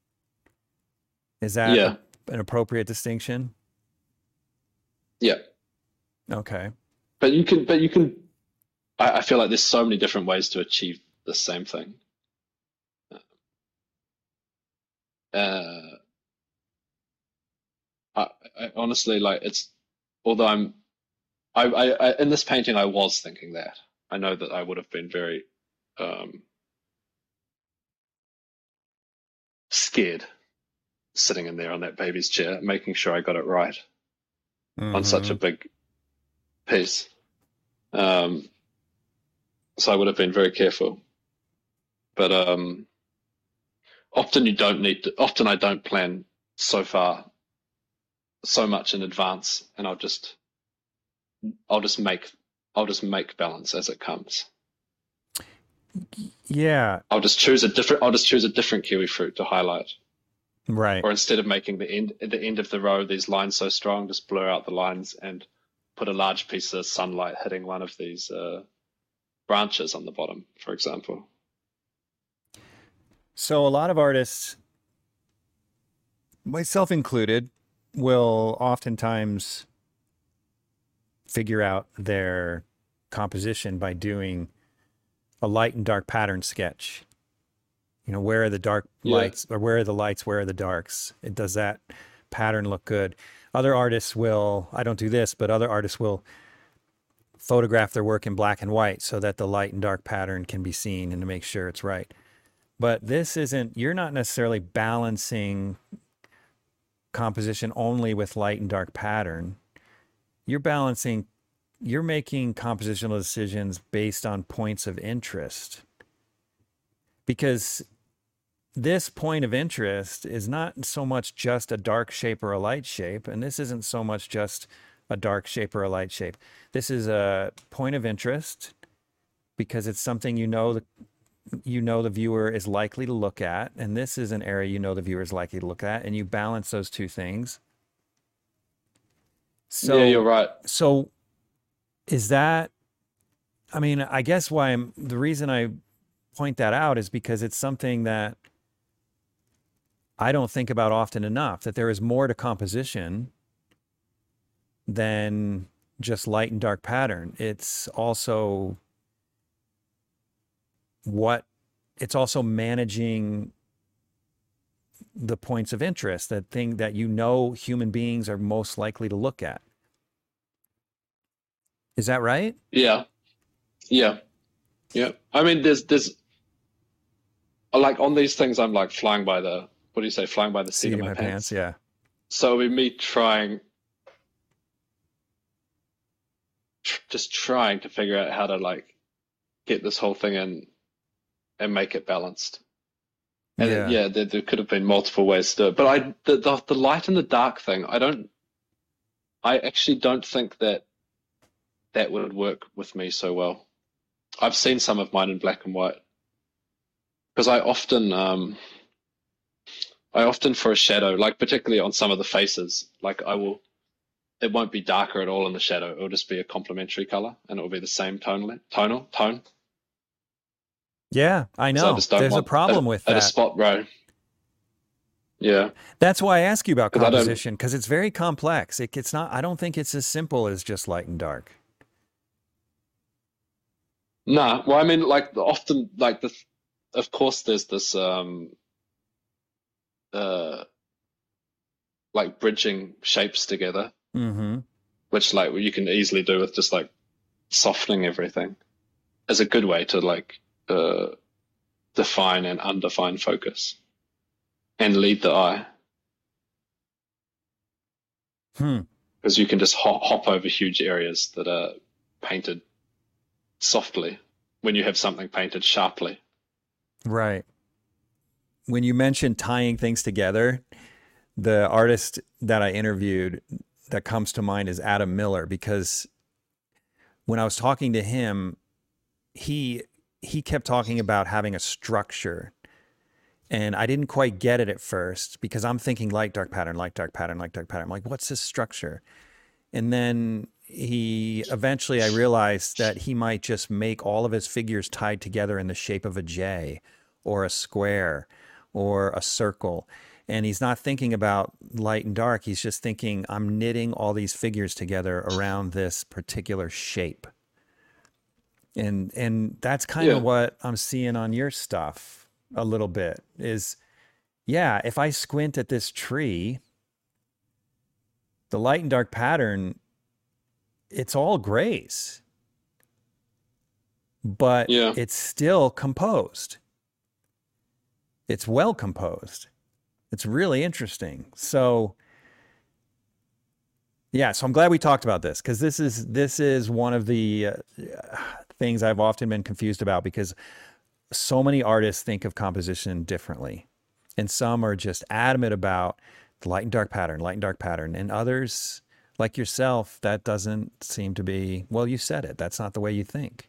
Is that a,
yeah,
an appropriate distinction?
yeah.
Okay.
But you can, but you can. I, I feel like there's so many different ways to achieve the same thing. Uh, I, I honestly like it's. Although I'm, I, I, I, in this painting, I was thinking that. I know that I would have been very um, scared sitting in there on that baby's chair, making sure I got it right on such a
Mm-hmm.
big piece. Um, so I would have been very careful. But um, often you don't need to, often I don't plan so far, so much in advance, and I'll just, I'll just make, I'll just make balance as it comes.
Yeah,
I'll just choose a different, I'll just choose a different kiwi fruit to highlight.
right.
Or instead of making the end, at the end of the row, these lines so strong, just blur out the lines and put a large piece of sunlight hitting one of these uh, branches on the bottom, for example.
So a lot of artists, myself included, will oftentimes figure out their composition by doing a light and dark pattern sketch. You know, where are the dark
Yeah,
lights or where are the lights, where are the darks? It does that pattern look good? Other artists will, I don't do this, but other artists will photograph their work in black and white so that the light and dark pattern can be seen and to make sure it's right. But this isn't, you're not necessarily balancing composition only with light and dark pattern. You're balancing, you're making compositional decisions based on points of interest because this point of interest is not so much just a dark shape or a light shape, and this isn't so much just a dark shape or a light shape. This is a point of interest because it's something you know the you know the viewer is likely to look at, and this is an area you know the viewer is likely to look at, and you balance those two things
Yeah, you're
So,
right.
so is that, I mean, I guess why I'm, the reason I point that out is because it's something that I don't think about often enough, that there is more to composition than just light and dark pattern. It's also what, it's also managing the points of interest, that thing that you know human beings are most likely to look at. Is that right?
Yeah, yeah, yeah. I mean, there's there's like on these things, I'm like flying by the what do you say, flying by the seat
Seat
of
in
my
my pants,
pants.
yeah.
So we me trying, tr just trying to figure out how to like get this whole thing in and make it balanced. And it,
Yeah.
yeah, there, there could have been multiple ways to do it, but I the, the the light and the dark thing, I don't, I actually don't think that that would work with me so well. I've seen some of mine in black and white because I often um I often for a shadow, like particularly on some of the faces, like I will, it won't be darker at all in the shadow. It'll just be a complementary color and it will be the same tonal tonal tone.
Yeah, I
So I
know.
just don't
There's a
want at,
problem with
at a
that.
spot row. Yeah,
That's why I ask you about
because I don't.
composition, because it's very complex. It, it's not, I don't think it's as simple as just light and dark.
Nah, well, I mean, like often, like the, of course, there's this um uh like bridging shapes together,
Mm-hmm.
which like you can easily do with just like softening everything as a good way to like uh define and undefine focus and lead the eye
Hmm.
because you can just hop, hop over huge areas that are painted softly when you have something painted sharply.
Right. When you mentioned tying things together, the artist that I interviewed that comes to mind is Adam Miller, because when I was talking to him, he he kept talking about having a structure. And I didn't quite get it at first because I'm thinking light, dark pattern, light, dark pattern, light, dark pattern. I'm like, what's this structure? And then he eventually, I realized that he might just make all of his figures tied together in the shape of a J or a square or a circle. And he's not thinking about light and dark. He's just thinking, I'm knitting all these figures together around this particular shape. And and that's kind of
Yeah,
what I'm seeing on your stuff a little bit is, yeah, if I squint at this tree, the light and dark pattern, it's all grays, but
yeah,
it's still composed. It's well composed. It's really interesting. So, yeah, so I'm glad we talked about this because this is this is one of the uh, things I've often been confused about because so many artists think of composition differently, and some are just adamant about the light and dark pattern, light and dark pattern, and others, like yourself, that doesn't seem to be, well, you said it. That's not the way you think.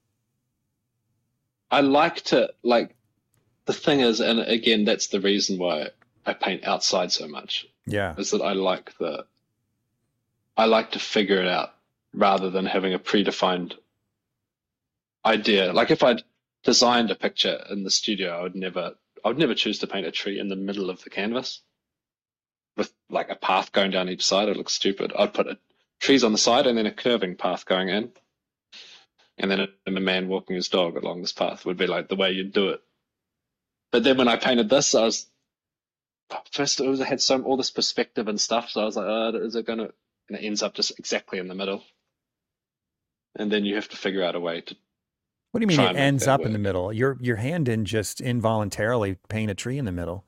I like to like the thing is, and again, that's the reason why I paint outside so much,
Yeah.
is that I like the I like to figure it out rather than having a predefined idea. Like if I'd designed a picture in the studio, I would never I would never choose to paint a tree in the middle of the canvas with like a path going down each side. It looks stupid. I'd put a, trees on the side and then a curving path going in, and then a, and a man walking his dog along this path would be like the way you'd do it. But then when I painted this, I was first it was I had some all this perspective and stuff, so I was like, oh, is it gonna? And it ends up just exactly in the middle, and then you have to figure out a way to
What do you mean
try
it
and make
ends
that
up in the
work.
middle? Your your hand didn't just involuntarily paint a tree in the middle.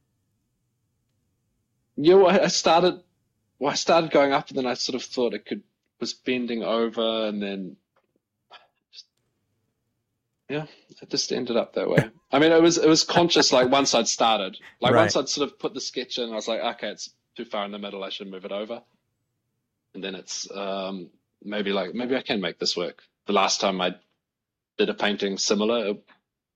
Yeah, well, I I started well, I started going up, and then I sort of thought it could was bending over, and then just, yeah, it just ended up that way. I mean, it was it was conscious. Like once I'd started, like
Right.
once I'd sort of put the sketch in, I was like, okay, it's too far in the middle. I should move it over. And then it's um, maybe like maybe I can make this work. The last time I did a painting similar, it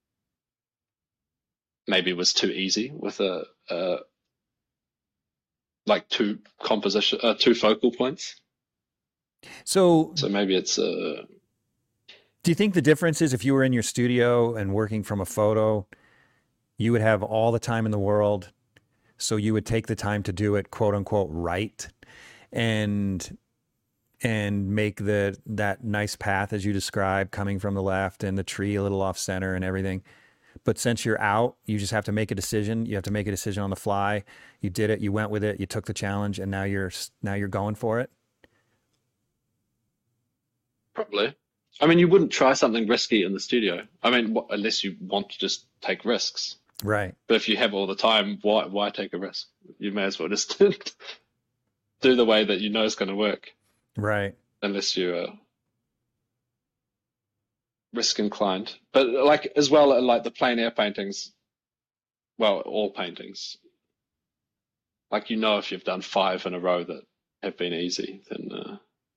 maybe was too easy with a, a like two composition, uh, two focal points.
So
So maybe it's uh
do you think the difference is if you were in your studio and working from a photo, you would have all the time in the world, so you would take the time to do it, quote unquote, right, and and make the that nice path as you described, coming from the left and the tree a little off center and everything. But since you're out, you just have to make a decision. You have to make a decision on the fly. You did it. You went with it. You took the challenge, and now you're now you're going for it.
probably. I mean, you wouldn't try something risky in the studio. I mean, wh- unless you want to just take risks.
Right.
But if you have all the time, why why take a risk? You may as well just do the way that you know is going to work,
Right.
unless you're uh, risk inclined. But like as well, like the plein air paintings, well, all paintings, like you know, if you've done five in a row that have been easy, then uh,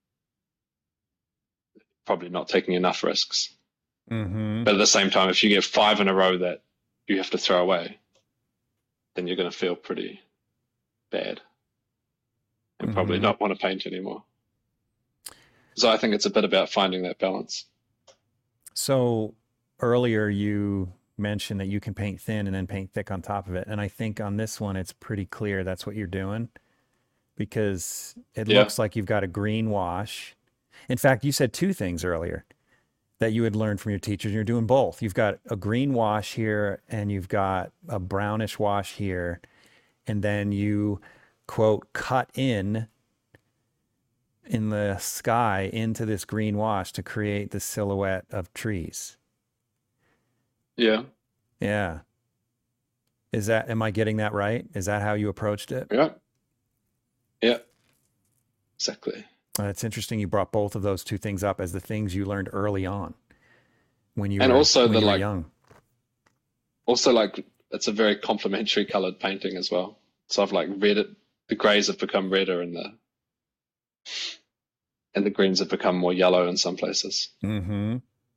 probably not taking enough risks.
Mm-hmm.
But at the same time, if you get five in a row that you have to throw away, then you're going to feel pretty bad and mm-hmm. probably not want to paint anymore. So I think it's a bit about finding that balance.
So earlier you mentioned that you can paint thin and then paint thick on top of it. And I think on this one, it's pretty clear that's what you're doing, because it yeah. looks like you've got a green wash. In fact, you said two things earlier that you had learned from your teachers, and you're doing both. You've got a green wash here and you've got a brownish wash here. And then you, quote, cut in in the sky into this green wash to create the silhouette of trees.
Yeah.
Yeah. Is that, am I getting that right? Is that how you approached it?
Yeah. Yeah. Exactly.
Uh, it's interesting you brought both of those two things up as the things you learned early on when you
and
were,
also
when
the
you were
like
young.
Also, like, it's a very complementary colored painting as well. So I've like read it, the grays have become redder and the and the greens have become more yellow in some places.
Mm-hmm.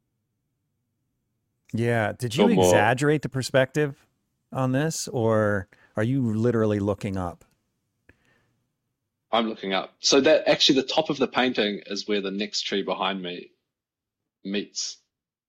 Yeah. Did you
Or more-
exaggerate the perspective on this, or are you literally looking up?
I'm looking up. So that actually the top of the painting is where the next tree behind me meets.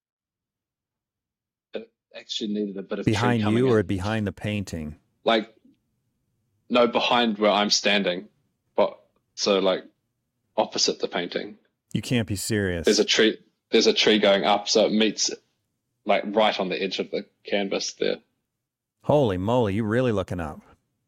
It actually needed a bit of tree
Behind
coming
you or
in.
behind the painting?
Like, no, behind where I'm standing, but so like opposite the painting.
You can't be serious.
There's a tree. There's a tree going up, so it meets like right on the edge of the canvas there.
Holy moly, you really looking up?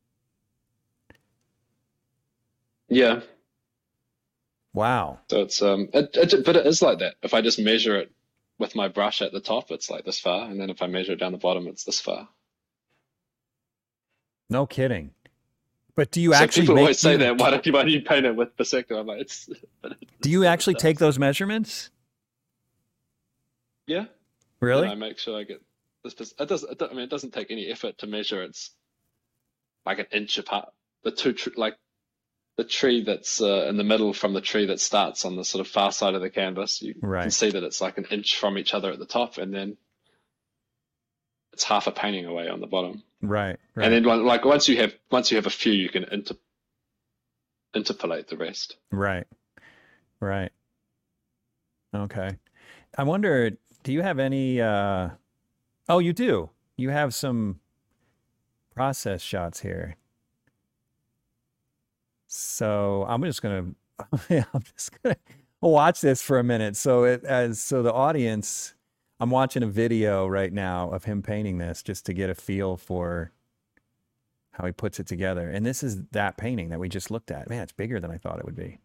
Yeah.
Wow.
So it's um, it, it, but it is like that. If I just measure it with my brush at the top, it's like this far, and then if I measure it down the bottom, it's this far.
No kidding. But do you
so
actually
people
make,
always say
you,
that? Why don't you, why do you paint it with Perspective? I'm like, it's.
Do you actually take those measurements?
Yeah.
Really?
And I make sure I get this. It does. It, I mean, it doesn't take any effort to measure. It's like an inch apart. The two, tr- like the tree that's uh, in the middle from the tree that starts on the sort of far side of the canvas. You
right.
can see that it's like an inch from each other at the top, and then it's half a painting away on the bottom.
Right. right.
And then, like once you have once you have a few, you can inter interpolate the rest.
Right. Right. Okay. I wonder, do you have any, uh, oh, you do. You have some process shots here. So I'm just going to, I'm just going to watch this for a minute. So it as, so the audience, I'm watching a video right now of him painting this just to get a feel for how he puts it together. And this is that painting that we just looked at. Man, it's bigger than I thought it would be.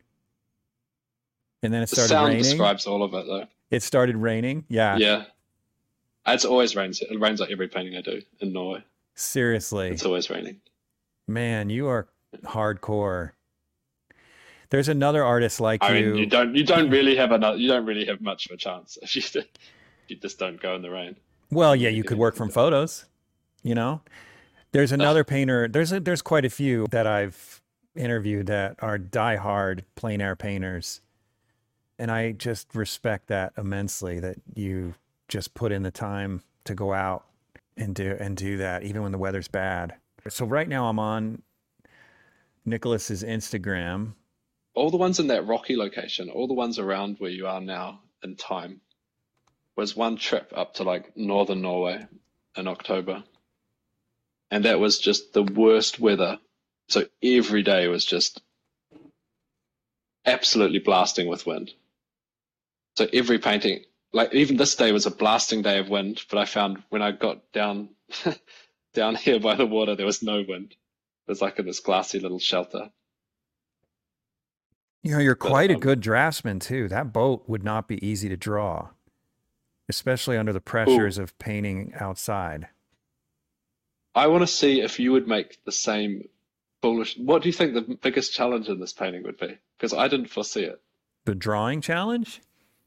And then it started
the sound
raining.
describes all of it, though.
It started raining. Yeah.
Yeah. It's always rains. It rains like every painting I do in Norway.
Seriously.
It's always raining.
Man, you are hardcore. There's another artist like
I
you.
mean, you don't. You don't really have another. You don't really have much of a chance if you if you just don't go in the rain.
Well, yeah, you could work from photos. You know, there's another painter. There's a, there's quite a few that I've interviewed that are diehard plein air painters. And I just respect that immensely, that you just put in the time to go out and do and do that, even when the weather's bad. So right now I'm on Nicholas's Instagram,
all the ones in that rocky location, all the ones around where you are now in time, was one trip up to like northern Norway in October. And that was just the worst weather. So every day was just absolutely blasting with wind. So every painting, like even this day was a blasting day of wind, but I found when I got down down here by the water, there was no wind. It was like in this glassy little shelter.
You know, you're
But
quite a
um,
good draftsman too. That boat would not be easy to draw, especially under the
ooh,
pressures of painting outside.
I want to see if you would make the same foolish. What do you think the biggest challenge in this painting would be? Because I didn't foresee it.
The drawing challenge?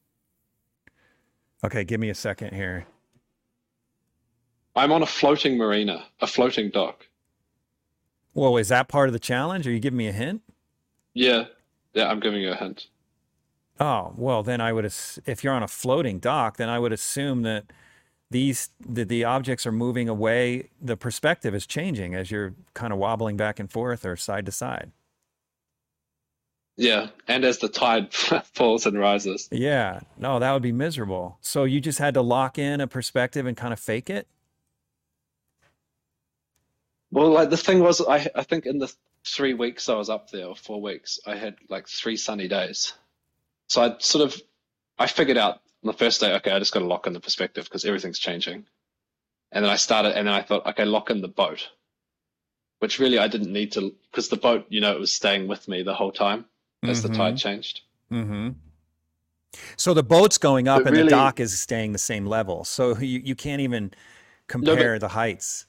Okay, give me a second here.
I'm on a floating marina, a floating dock.
Whoa, is that part of the challenge? Are you giving me a hint?
Yeah, yeah, I'm giving you a hint.
Oh, well, then I would, ass- if you're on a floating dock, then I would assume that these, the, the objects are moving away. The perspective is changing as you're kind of wobbling back and forth or side to side.
Yeah, and as the tide falls and rises.
Yeah, no, that would be miserable. So you just had to lock in a perspective and kind of fake it?
Well, like the thing was, I I think in the three weeks I was up there, or four weeks, I had like three sunny days. So I sort of, I figured out on the first day, okay, I just got to lock in the perspective because everything's changing. And then I started, and then I thought, okay, lock in the boat, which really I didn't need to, because the boat, you know, it was staying with me the whole time as the tide
Mm-hmm.
changed.
Mm-hmm. So the boat's going up
But
and the
really,
dock is staying the same level. So you, you can't even
no,
compare
but
the heights.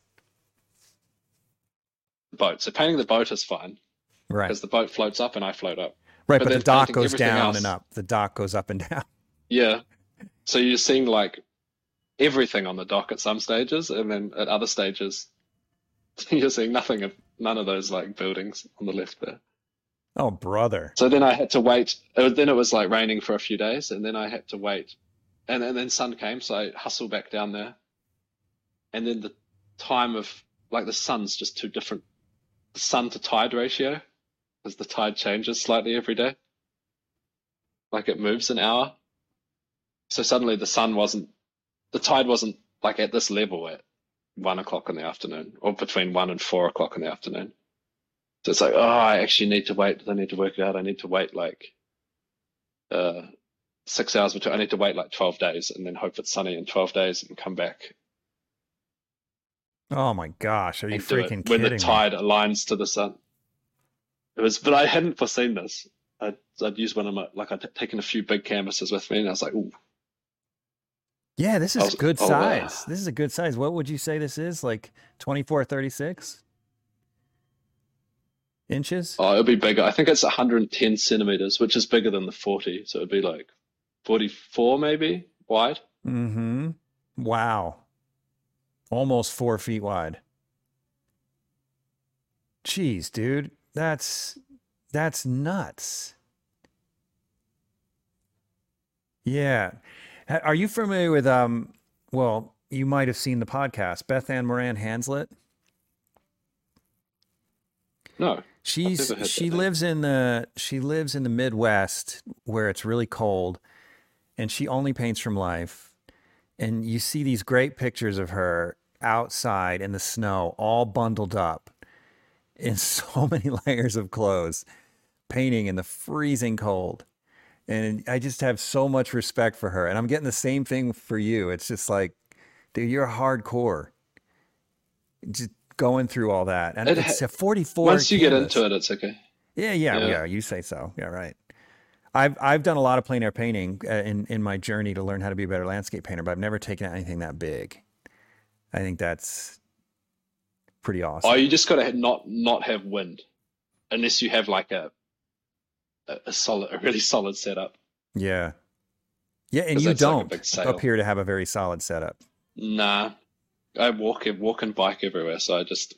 the boat. So painting the boat is fine
Right.
because the boat floats up and I float up.
Right,
But
but the
then
dock
painting
goes
everything
down and
else,
up. The dock goes up and down.
yeah. So you're seeing like everything on the dock at some stages, and then at other stages, you're seeing nothing of none of those like buildings on the left there.
Oh, brother.
So then I had to wait. It was, then it was like raining for a few days, and then I had to wait, and, and then sun came, so I hustled back down there, and then the time of like the sun's just too different. The sun to tide ratio, because the tide changes slightly every day, like it moves an hour. So suddenly the sun wasn't, the tide wasn't like at this level at one o'clock in the afternoon, or between one and four o'clock in the afternoon. So it's like, oh, I actually need to wait. I need to work it out. I need to wait like uh, six hours between. I need to wait like twelve days and then hope it's sunny in twelve days and come back
Oh my gosh. Are you
and do it
freaking
when the
kidding me?
tide aligns to the sun. It was, but I hadn't foreseen this. I'd, I'd used one of my, like I'd taken a few big canvases with me and I was like, ooh,
Yeah, this
I
is
was,
good
oh, uh,
size. This is a good size. What would you say this is? Like twenty-four, thirty-six inches?
oh, it'll be bigger. I think it's one hundred ten centimeters, which is bigger than the forty. So it'd be like forty-four maybe wide.
Mm-hmm. Wow. Almost four feet wide. Jeez, dude. That's that's nuts. Yeah. Ha- Are you familiar with um well, you might have seen the podcast, Beth Ann Moran Hanslet?
No, I've
She's
never heard
she
that name.
lives in the she lives in the Midwest where it's really cold and she only paints from life. And you see these great pictures of her outside in the snow, all bundled up in so many layers of clothes, painting in the freezing cold. And I just have so much respect for her. And I'm getting the same thing for you. It's just like, dude, you're hardcore, just going through all that. And
It
it's
ha
a forty-four
once you get into
canvas.
it, it's okay.
Yeah, yeah,
Yeah.
yeah. You say so. Yeah, right. I've I've done a lot of plein air painting uh, in in my journey to learn how to be a better landscape painter, but I've never taken anything that big. I think that's pretty
Oh,
awesome.
you just gotta not not have wind unless you have like a a a solid, a really solid setup,
Yeah. Yeah, and
because
you
that's like a
don't
big sail.
appear to have a very solid setup.
Nah, I walk walk and bike everywhere, so I just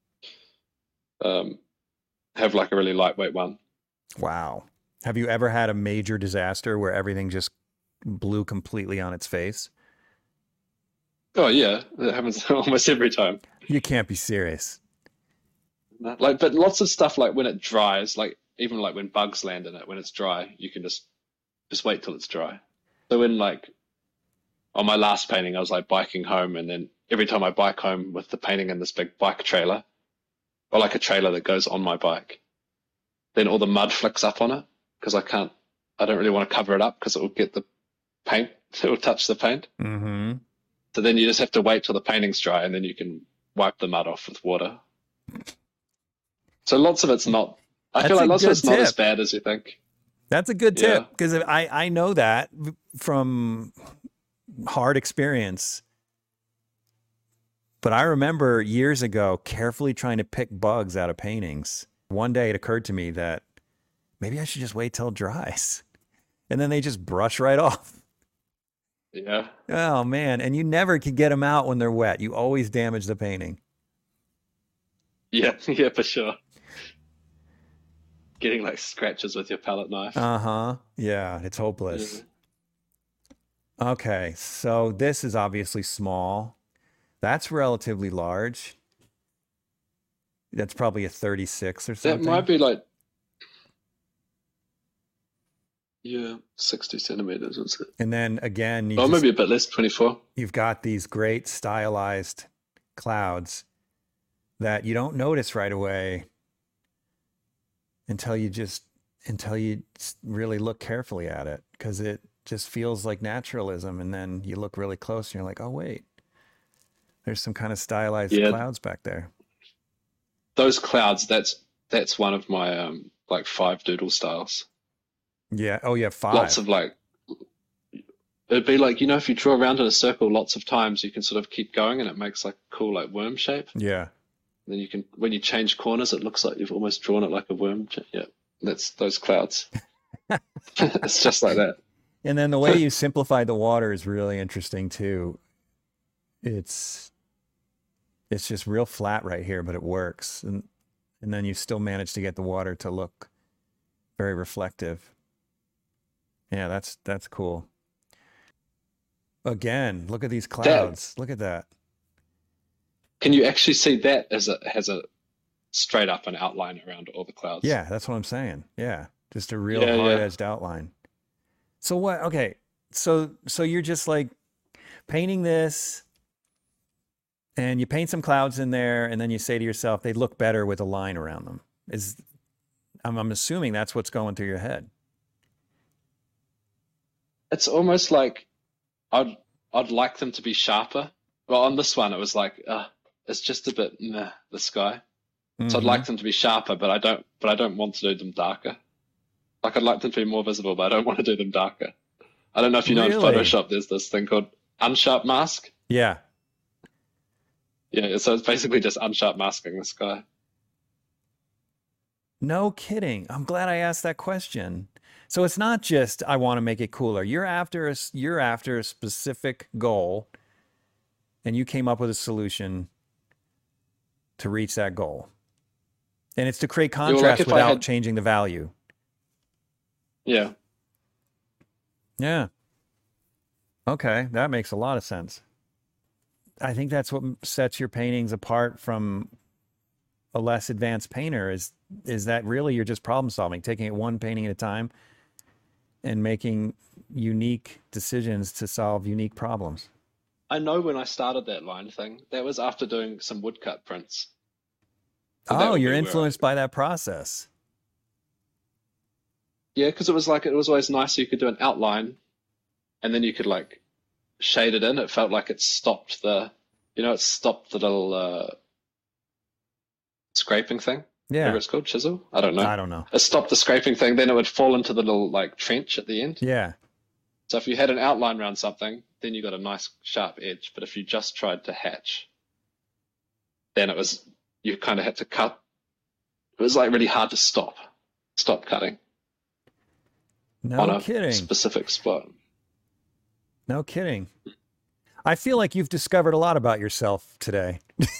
um have like a really lightweight one.
Wow. Have you ever had a major disaster where everything just blew completely on its face?
Oh yeah, it happens almost every time.
You can't be serious.
Like, but lots of stuff like when it dries, like even like when bugs land in it, when it's dry, you can just just wait till it's dry. So when like on my last painting, I was like biking home, and then every time I bike home with the painting in this big bike trailer, or like a trailer that goes on my bike, then all the mud flicks up on it because I can't, I don't really want to cover it up because it will get the paint, it will touch the paint.
Mm-hmm.
So then you just have to wait till the painting's dry, and then you can wipe the mud off with water. So lots of it's not, I
That's
feel like
a
lots of
good
it's not as
tip.
bad as you think.
That's a good
Yeah.
tip because I, I know that from hard experience. But I remember years ago carefully trying to pick bugs out of paintings. One day it occurred to me that maybe I should just wait till it dries. And then they just brush right off.
Yeah.
Oh, man. And you never can get them out when they're wet. You always damage the painting.
Yeah. Yeah, for sure. Getting like scratches with your palette knife.
Uh-huh. Yeah, it's hopeless. Yeah. Okay, so this is obviously small. That's relatively large. That's probably a thirty-six or something.
That might be like, yeah, sixty centimeters, is it?
And then again, you
oh,
just,
maybe a bit less, twenty-four.
You've got these great stylized clouds that you don't notice right away until you just, until you really look carefully at it, because it just feels like naturalism. And then you look really close and you're like, oh, wait, there's some kind of stylized
yeah.
clouds back there.
Those clouds, that's that's one of my um like five doodle styles.
Yeah. Oh, yeah. Five.
Lots of like, it'd be like, you know, if you draw around in a circle lots of times, you can sort of keep going and it makes like a cool like worm shape.
Yeah.
Then you can, when you change corners, it looks like you've almost drawn it like a worm. Yeah. That's those clouds. It's just like that.
And then the way you simplify the water is really interesting too. It's, it's just real flat right here, but it works. And, and then you still manage to get the water to look very reflective. Yeah, that's, that's cool. Again, look at these clouds. That, look at that.
Can you actually see that as a, has a straight up an outline around all the clouds?
Yeah, that's what I'm saying. Yeah. Just a real
yeah,
hard
yeah.
edged outline. So what, okay. So, so you're just like painting this and you paint some clouds in there and then you say to yourself, they look better with a line around them. Is, I'm, I'm assuming that's what's going through your head.
It's almost like I'd, I'd like them to be sharper. Well, on this one, it was like, uh, it's just a bit meh, the sky. Mm-hmm. So I'd like them to be sharper, but I don't, but I don't want to do them darker. Like I'd like them to be more visible, but I don't want to do them darker. I don't know if you know really? in Photoshop, there's this thing called unsharp mask.
Yeah.
Yeah. So it's basically just unsharp masking the sky.
No kidding. I'm glad I asked that question. So it's not just, I want to make it cooler. You're after a, you're after a specific goal and you came up with a solution to reach that goal. And it's to create contrast yeah, well, like without had... changing the value.
Yeah.
Yeah. Okay. That makes a lot of sense. I think that's what sets your paintings apart from a less advanced painter is, is that really you're just problem solving, taking it one painting at a time and making unique decisions to solve unique problems.
I know when I started that line thing, that was after doing some woodcut prints.
So oh, you're influenced I... by that process.
Yeah, because it was like, it was always nice. You could do an outline and then you could like shade it in. It felt like it stopped the, you know, it stopped the little uh, scraping thing.
Yeah.
Whatever it's called, chisel? I don't know.
I don't know.
It stopped the scraping thing. Then it would fall into the little like trench at the end.
Yeah.
So if you had an outline around something, then you got a nice sharp edge. But if you just tried to hatch, then it was, you kind of had to cut. It was like really hard to stop, stop cutting.
No
on a
kidding.
Specific spot.
No kidding. I feel like you've discovered a lot about yourself today.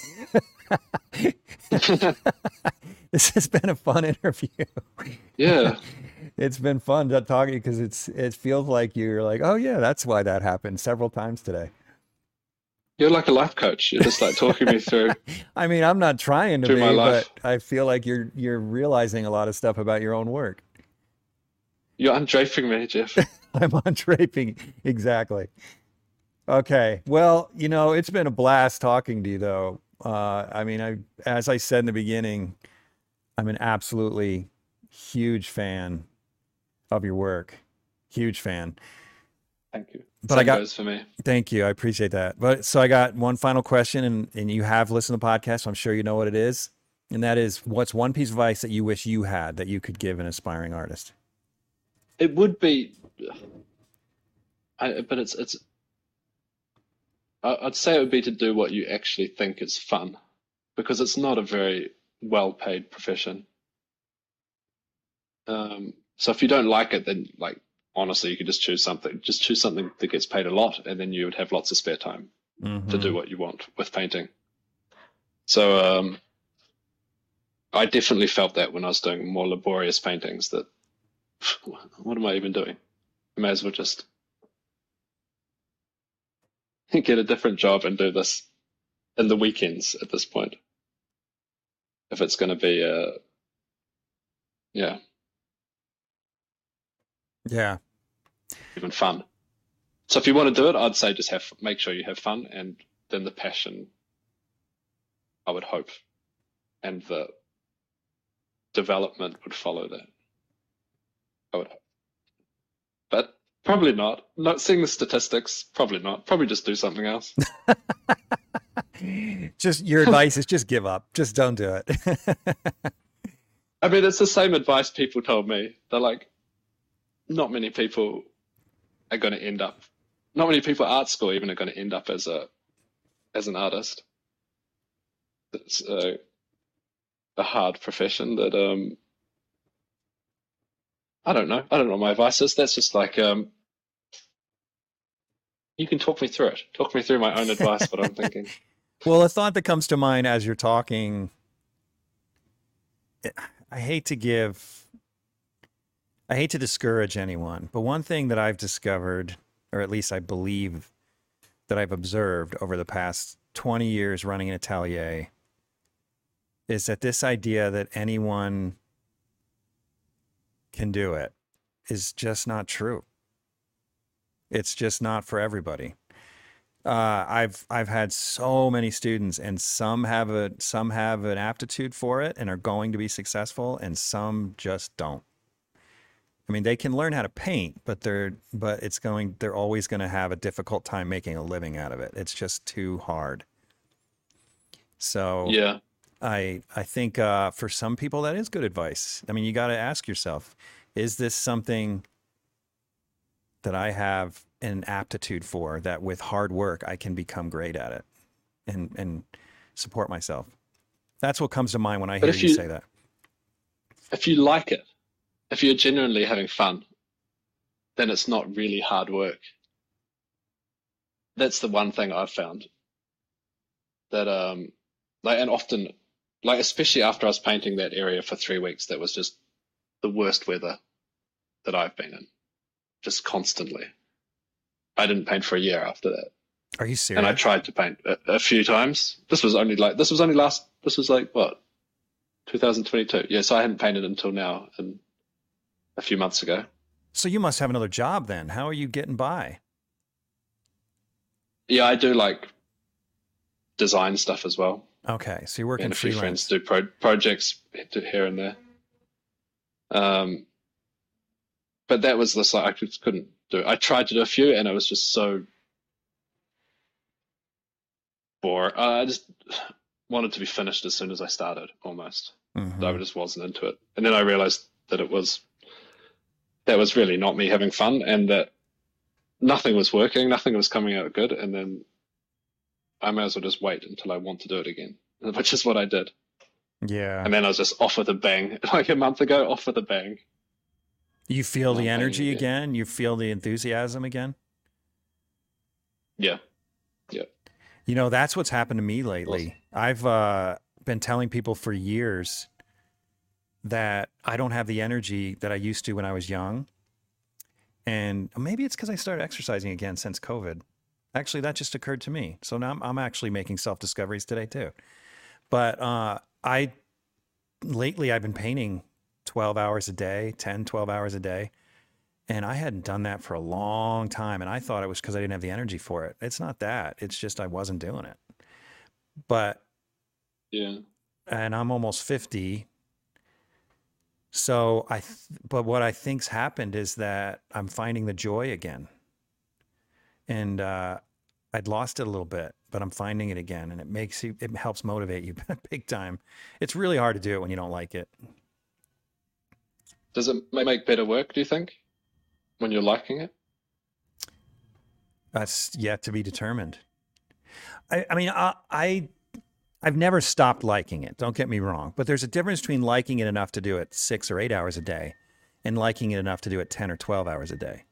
This has been a fun interview.
Yeah.
It's been fun to talk to you because it's it feels like you're like, oh yeah, that's why that happened several times today.
You're like a life coach. You're just like talking me through
I mean, I'm not trying to
through my
be, but
life.
I feel like you're you're realizing a lot of stuff about your own work.
You're undraping me, Jeff.
I'm on draping. Exactly. Okay. Well, you know, it's been a blast talking to you though. Uh, I mean, I, as I said in the beginning, I'm an absolutely huge fan of your work. Huge fan.
Thank you.
But I
Same
got,
goes for me.
thank you. I appreciate that. But so I got one final question, and, and you have listened to the podcast, so I'm sure you know what it is. And that is, what's one piece of advice that you wish you had that you could give an aspiring artist?
It would be, I, but it's it's. I- I'd say it would be to do what you actually think is fun, because it's not a very well-paid profession. Um, so if you don't like it, then like honestly, you could just choose something. Just choose something that gets paid a lot, and then you would have lots of spare time to do
Hmm.
what you want with painting. So um, I definitely felt that when I was doing more laborious paintings, that what am I even doing? I may as well just get a different job and do this in the weekends at this point. If it's going to be, uh, yeah,
Yeah.
even fun. So if you want to do it, I'd say just have make sure you have fun, and then the passion, I would hope, and the development would follow that. I would hope, but probably not. Not seeing the statistics, probably not. Probably just do something else.
Just your advice is just give up. Just don't do it.
I mean, it's the same advice people told me. They're like, not many people are going to end up, not many people at art school even are going to end up as a as an artist. It's a, a hard profession that um I don't know. I don't know what my advice is. That's just like um you can talk me through it. Talk me through my own advice, what I'm thinking.
Well, a thought that comes to mind as you're talking, I hate to give, I hate to discourage anyone, but one thing that I've discovered, or at least I believe that I've observed over the past twenty years running an atelier, is that this idea that anyone can do it is just not true. It's just not for everybody. Uh, I've I've had so many students, and some have a some have an aptitude for it and are going to be successful, and some just don't. I mean, they can learn how to paint, but they're but it's going they're always going to have a difficult time making a living out of it. It's just too hard. So
Yeah.
I I think uh, for some people that is good advice. I mean, you got to ask yourself, is this something that I have an aptitude for, that with hard work I can become great at it and and support myself? That's what comes to mind when I
But
hear
if
you
you
say that.
if you like it, if you're genuinely having fun, then it's not really hard work. That's the one thing I've found that um like and often like especially after I was painting that area for three weeks, that was just the worst weather that I've been in, just constantly. I didn't paint for a year after that.
Are you
And I
serious?
tried to paint a, a few times. This was only like this was only last this was like what two thousand twenty-two. Yeah, so I hadn't painted until now and a few months ago.
So you must have another job then. How are you getting by?
Yeah, I do like design stuff as well.
Okay, so you're working
And a few friends
freelance.
do pro projects here and there. Um, but that was this like I just couldn't do it. I tried to do a few and it was just so boring. I just wanted to be finished as soon as I started almost. So I
Hmm.
just wasn't into it. And then I realized that it was that was really not me having fun and that nothing was working, nothing was coming out good, and then I may as well just wait until I want to do it again, which is what I did.
Yeah.
And then I was just off with a bang, like a month ago, off with a bang,
You feel
and
the
I'm painting
energy
again.
again? You feel the enthusiasm again?
Yeah, yeah,
You know, that's what's happened to me
awesome.
lately. I've uh, been telling people for years that I don't have the energy that I used to when I was young. And maybe it's because I started exercising again since COVID. Actually, that just occurred to me. So now I'm, I'm actually making self-discoveries today too. But uh, I, lately I've been painting twelve hours a day, ten, twelve hours a day. And I hadn't done that for a long time. And I thought it was because I didn't have the energy for it. It's not that. It's just I wasn't doing it. But,
yeah.
And I'm almost fifty. So I, th- but what I think's happened is that I'm finding the joy again. And uh, I'd lost it a little bit, but I'm finding it again. And it makes you, it helps motivate you big time. It's really hard to do it when you don't like it.
Does it make better work, do you think, when you're liking it?
That's yet to be determined. I, I mean, I, I, I've never stopped liking it. Don't get me wrong, but there's a difference between liking it enough to do it six or eight hours a day and liking it enough to do it ten or twelve hours a day.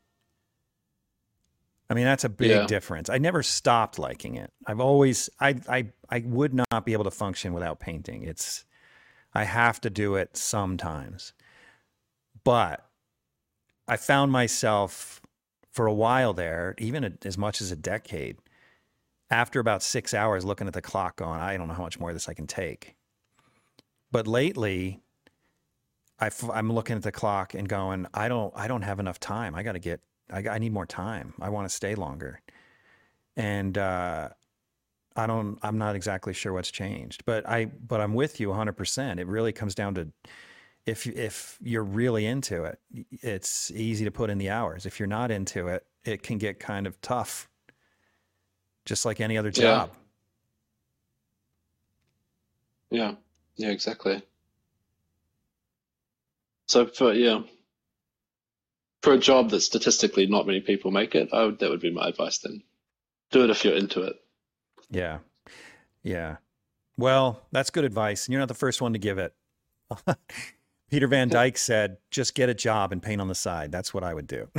I mean, that's a big
yeah.
difference. I never stopped liking it. I've always, I, I, I would not be able to function without painting. It's, I have to do it sometimes, but I found myself for a while there, even as much as a decade, after about six hours looking at the clock going, I don't know how much more of this I can take. But lately, I f- I'm looking at the clock and going, I don't, I don't have enough time. I got to get, I, I need more time. I want to stay longer. And uh, I don't, I'm not exactly sure what's changed, but I, but I'm with you one hundred percent. It really comes down to, if, if you're really into it, it's easy to put in the hours. If you're not into it, it can get kind of tough. Just like any other job.
Yeah. Yeah, yeah, exactly. So for, yeah, for a job that statistically not many people make it, I would, that would be my advice then. Do it if you're into it.
Yeah. Yeah. Well, that's good advice. And you're not the first one to give it. Peter Van Dyke said, just get a job and paint on the side. That's what I would do.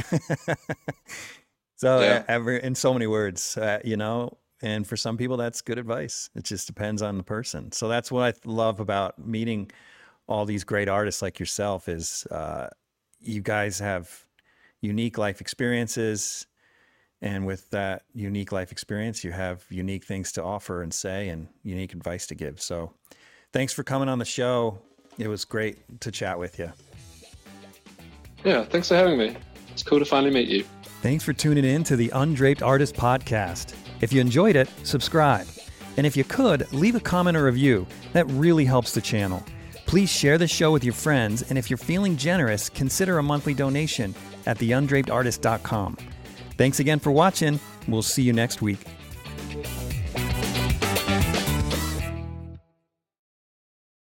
So
yeah.
uh, ever, in so many words, uh, you know, and for some people, that's good advice. It just depends on the person. So that's what I love about meeting all these great artists like yourself is uh, you guys have unique life experiences. And with that unique life experience, you have unique things to offer and say and unique advice to give. So thanks for coming on the show. It was great to chat with you.
Yeah, thanks for having me. It's cool to finally meet you.
Thanks for tuning in to the Undraped Artist Podcast. If you enjoyed it, subscribe. And if you could, leave a comment or review. That really helps the channel. Please share the show with your friends, and if you're feeling generous, consider a monthly donation at the undraped artist dot com. Thanks again for watching. We'll see you next week.